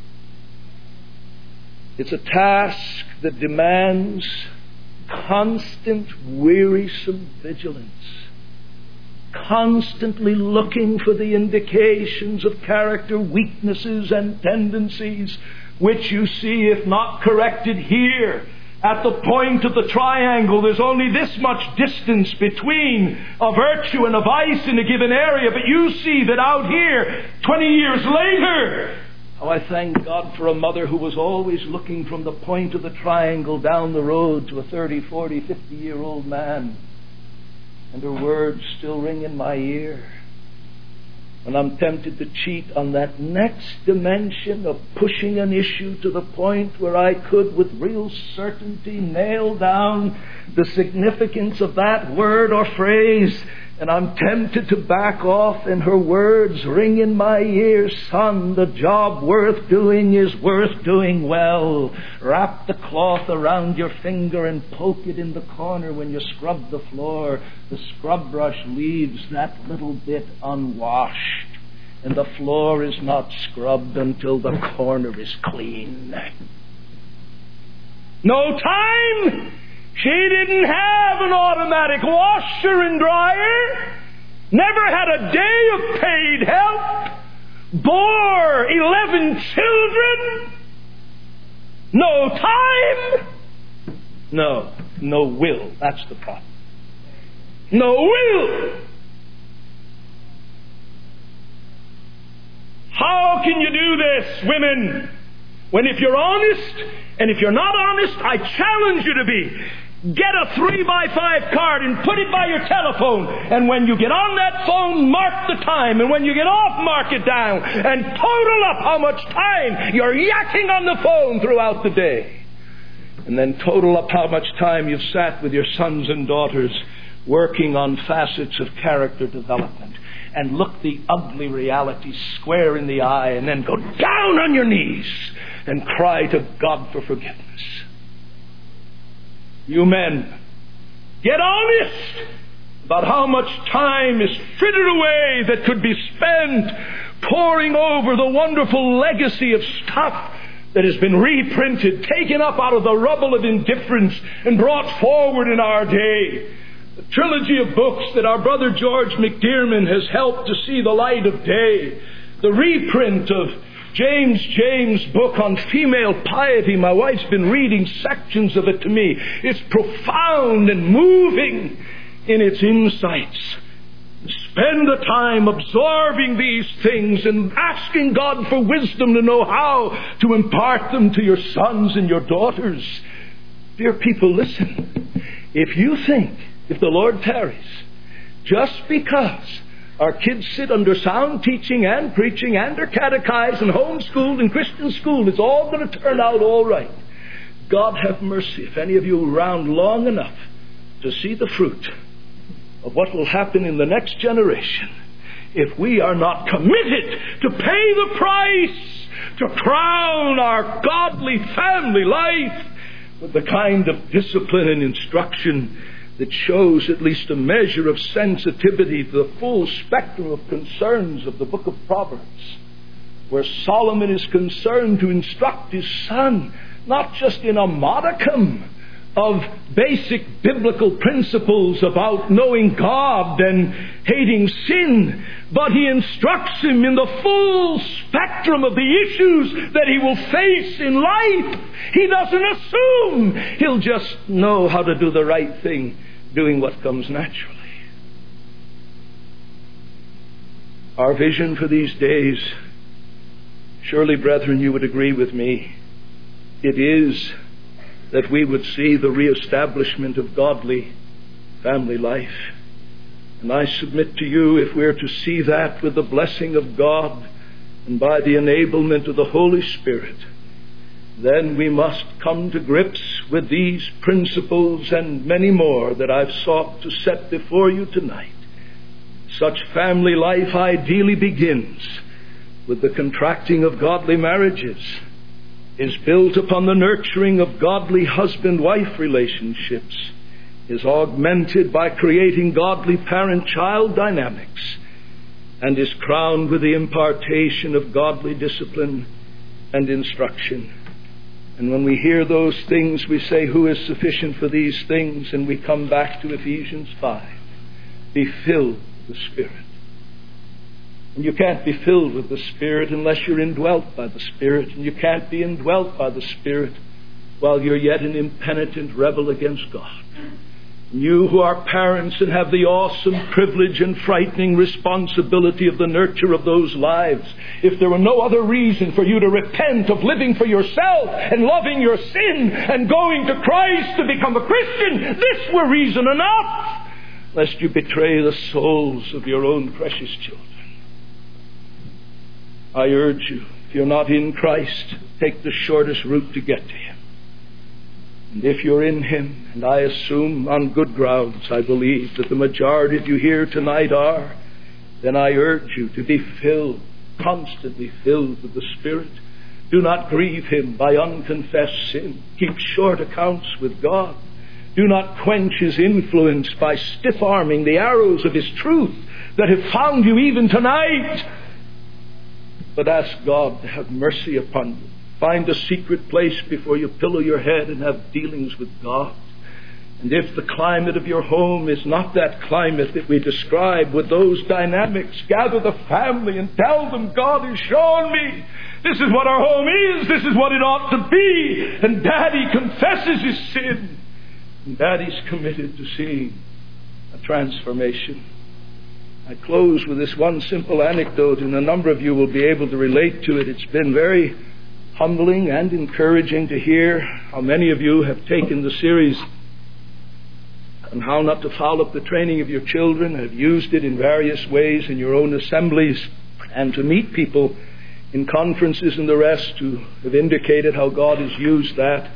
It's a task that demands constant, wearisome vigilance, constantly looking for the indications of character weaknesses and tendencies, which you see, if not corrected here, at the point of the triangle, there's only this much distance between a virtue and a vice in a given area, but you see that out here, twenty years later, How I thank God for a mother who was always looking from the point of the triangle down the road to a thirty, forty, fifty-year-old man. And her words still ring in my ear. And I'm tempted to cheat on that next dimension of pushing an issue to the point where I could with real certainty nail down the significance of that word or phrase. And I'm tempted to back off, and her words ring in my ears. Son, the job worth doing is worth doing well. Wrap the cloth around your finger and poke it in the corner when you scrub the floor. The scrub brush leaves that little bit unwashed, and the floor is not scrubbed until the corner is clean. No time! She didn't have an automatic washer and dryer, never had a day of paid help, bore eleven children, no time, no, no will. That's the problem. No will. How can you do this, women, when if you're honest, and if you're not honest, I challenge you to be. Get a three by five card and put it by your telephone. And when you get on that phone, mark the time. And when you get off, mark it down. And total up how much time you're yakking on the phone throughout the day. And then total up how much time you've sat with your sons and daughters working on facets of character development. And look the ugly reality square in the eye, and then go down on your knees and cry to God for forgiveness. You men, get honest about how much time is frittered away that could be spent poring over the wonderful legacy of stuff that has been reprinted, taken up out of the rubble of indifference and brought forward in our day. The trilogy of books that our brother George McDearman has helped to see the light of day. The reprint of James James' book on female piety. My wife's been reading sections of it to me. It's profound and moving in its insights. Spend the time absorbing these things and asking God for wisdom to know how to impart them to your sons and your daughters. Dear people, listen. If you think, if the Lord tarries, just because our kids sit under sound teaching and preaching and are catechized and homeschooled in Christian school, it's all going to turn out all right. God have mercy if any of you are around long enough to see the fruit of what will happen in the next generation if we are not committed to pay the price to crown our godly family life with the kind of discipline and instruction that shows at least a measure of sensitivity to the full spectrum of concerns of the book of Proverbs, where Solomon is concerned to instruct his son not just in a modicum of basic biblical principles about knowing God and hating sin, but he instructs him in the full spectrum of the issues that he will face in life. He doesn't assume he'll just know how to do the right thing, doing what comes naturally. Our vision for these days, surely, brethren, you would agree with me, it is that we would see the reestablishment of godly family life. And I submit to you, if we're to see that with the blessing of God and by the enablement of the Holy Spirit, then we must come to grips with these principles and many more that I've sought to set before you tonight. Such family life ideally begins with the contracting of godly marriages, is built upon the nurturing of godly husband-wife relationships, is augmented by creating godly parent-child dynamics, and is crowned with the impartation of godly discipline and instruction. And when we hear those things, we say, who is sufficient for these things? And we come back to Ephesians five. Be filled with the Spirit. And you can't be filled with the Spirit unless you're indwelt by the Spirit. And you can't be indwelt by the Spirit while you're yet an impenitent rebel against God. You who are parents and have the awesome privilege and frightening responsibility of the nurture of those lives, if there were no other reason for you to repent of living for yourself and loving your sin and going to Christ to become a Christian, this were reason enough, lest you betray the souls of your own precious children. I urge you, if you're not in Christ, take the shortest route to get to Him. And if you're in Him, and I assume on good grounds, I believe that the majority of you here tonight are, then I urge you to be filled, constantly filled with the Spirit. Do not grieve Him by unconfessed sin. Keep short accounts with God. Do not quench His influence by stiff-arming the arrows of His truth that have found you even tonight. But ask God to have mercy upon you. Find a secret place before you pillow your head and have dealings with God. And if the climate of your home is not that climate that we describe with those dynamics, gather the family and tell them, God has shown me. This is what our home is. This is what it ought to be. And Daddy confesses his sin. And Daddy's committed to seeing a transformation. I close with this one simple anecdote, and a number of you will be able to relate to it. It's been very humbling and encouraging to hear how many of you have taken the series on how not to foul up the training of your children, have used it in various ways in your own assemblies, and to meet people in conferences and the rest who have indicated how God has used that.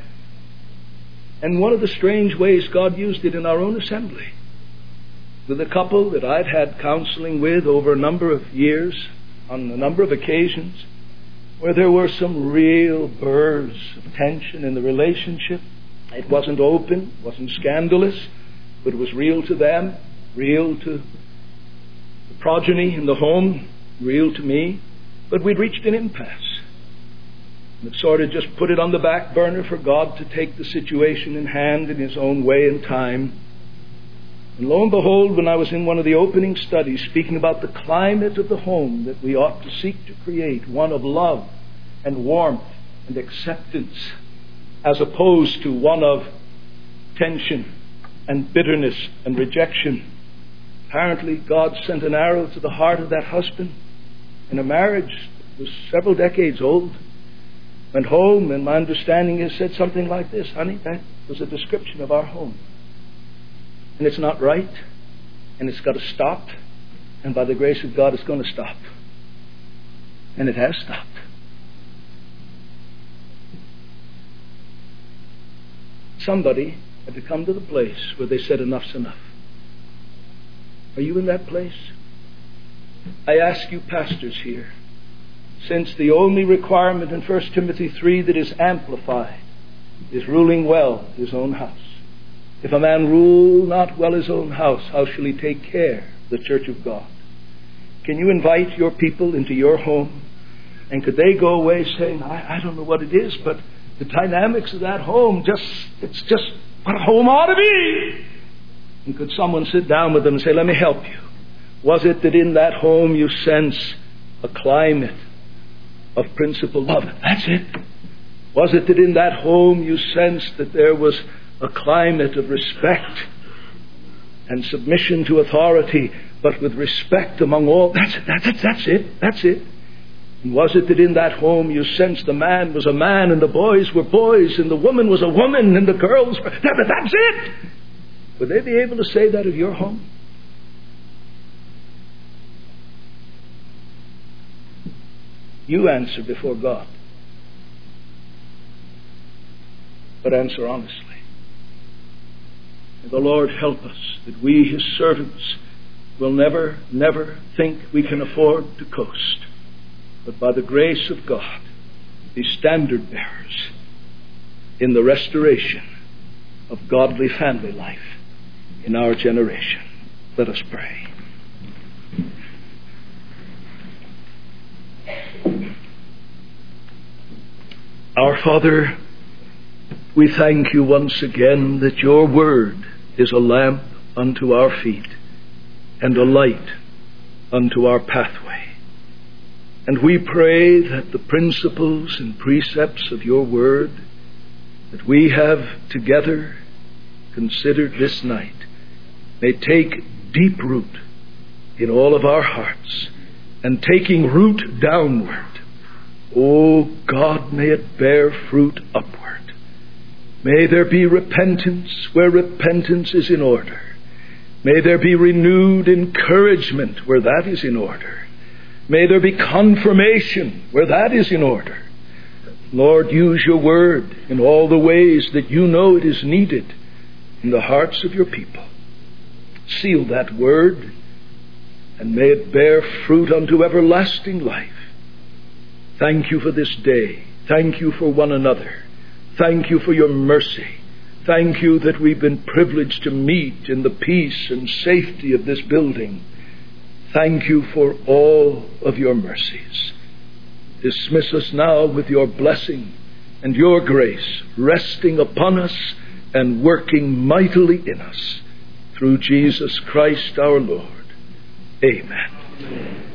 And one of the strange ways God used it in our own assembly, with a couple that I'd had counseling with over a number of years, on a number of occasions, where there were some real burrs of tension in the relationship. It wasn't open, wasn't scandalous, but it was real to them, real to the progeny in the home, real to me. But we'd reached an impasse. And sort of just put it on the back burner for God to take the situation in hand in His own way and time. And lo and behold, when I was in one of the opening studies speaking about the climate of the home that we ought to seek to create, one of love and warmth and acceptance, as opposed to one of tension and bitterness and rejection, apparently God sent an arrow to the heart of that husband in a marriage that was several decades old. Went home, and my understanding is said something like this: honey, that was a description of our home. And it's not right, and it's got to stop, and by the grace of God it's going to stop. And it has stopped. Somebody had to come to the place where they said enough's enough. Are you in that place? I ask you pastors here, since the only requirement in First Timothy three that is amplified is ruling well his own house. If a man rule not well his own house, how shall he take care of the church of God? Can you invite your people into your home? And could they go away saying, I, I don't know what it is, but the dynamics of that home, just it's just what a home ought to be. And could someone sit down with them and say, let me help you? Was it that in that home you sense a climate of principled love? That's it. Was it that in that home you sensed that there was a climate of respect and submission to authority, but with respect among all? That's it. That's, that's it. That's it. And was it that in that home you sensed the man was a man and the boys were boys and the woman was a woman and the girls were... That's it. Would they be able to say that of your home? You answer before God. But answer honestly. And the Lord help us that we, His servants, will never, never think we can afford to coast, but by the grace of God, be standard bearers in the restoration of godly family life in our generation. Let us pray. Our Father, we thank you once again that your word is a lamp unto our feet and a light unto our pathway. And we pray that the principles and precepts of your word that we have together considered this night may take deep root in all of our hearts, and taking root downward, oh God, may it bear fruit upward. May there be repentance where repentance is in order. May there be renewed encouragement where that is in order. May there be confirmation where that is in order. Lord, use your word in all the ways that you know it is needed in the hearts of your people. Seal that word, and may it bear fruit unto everlasting life. Thank you for this day. Thank you for one another. Thank you for your mercy. Thank you that we've been privileged to meet in the peace and safety of this building. Thank you for all of your mercies. Dismiss us now with your blessing and your grace resting upon us and working mightily in us. Through Jesus Christ our Lord. Amen.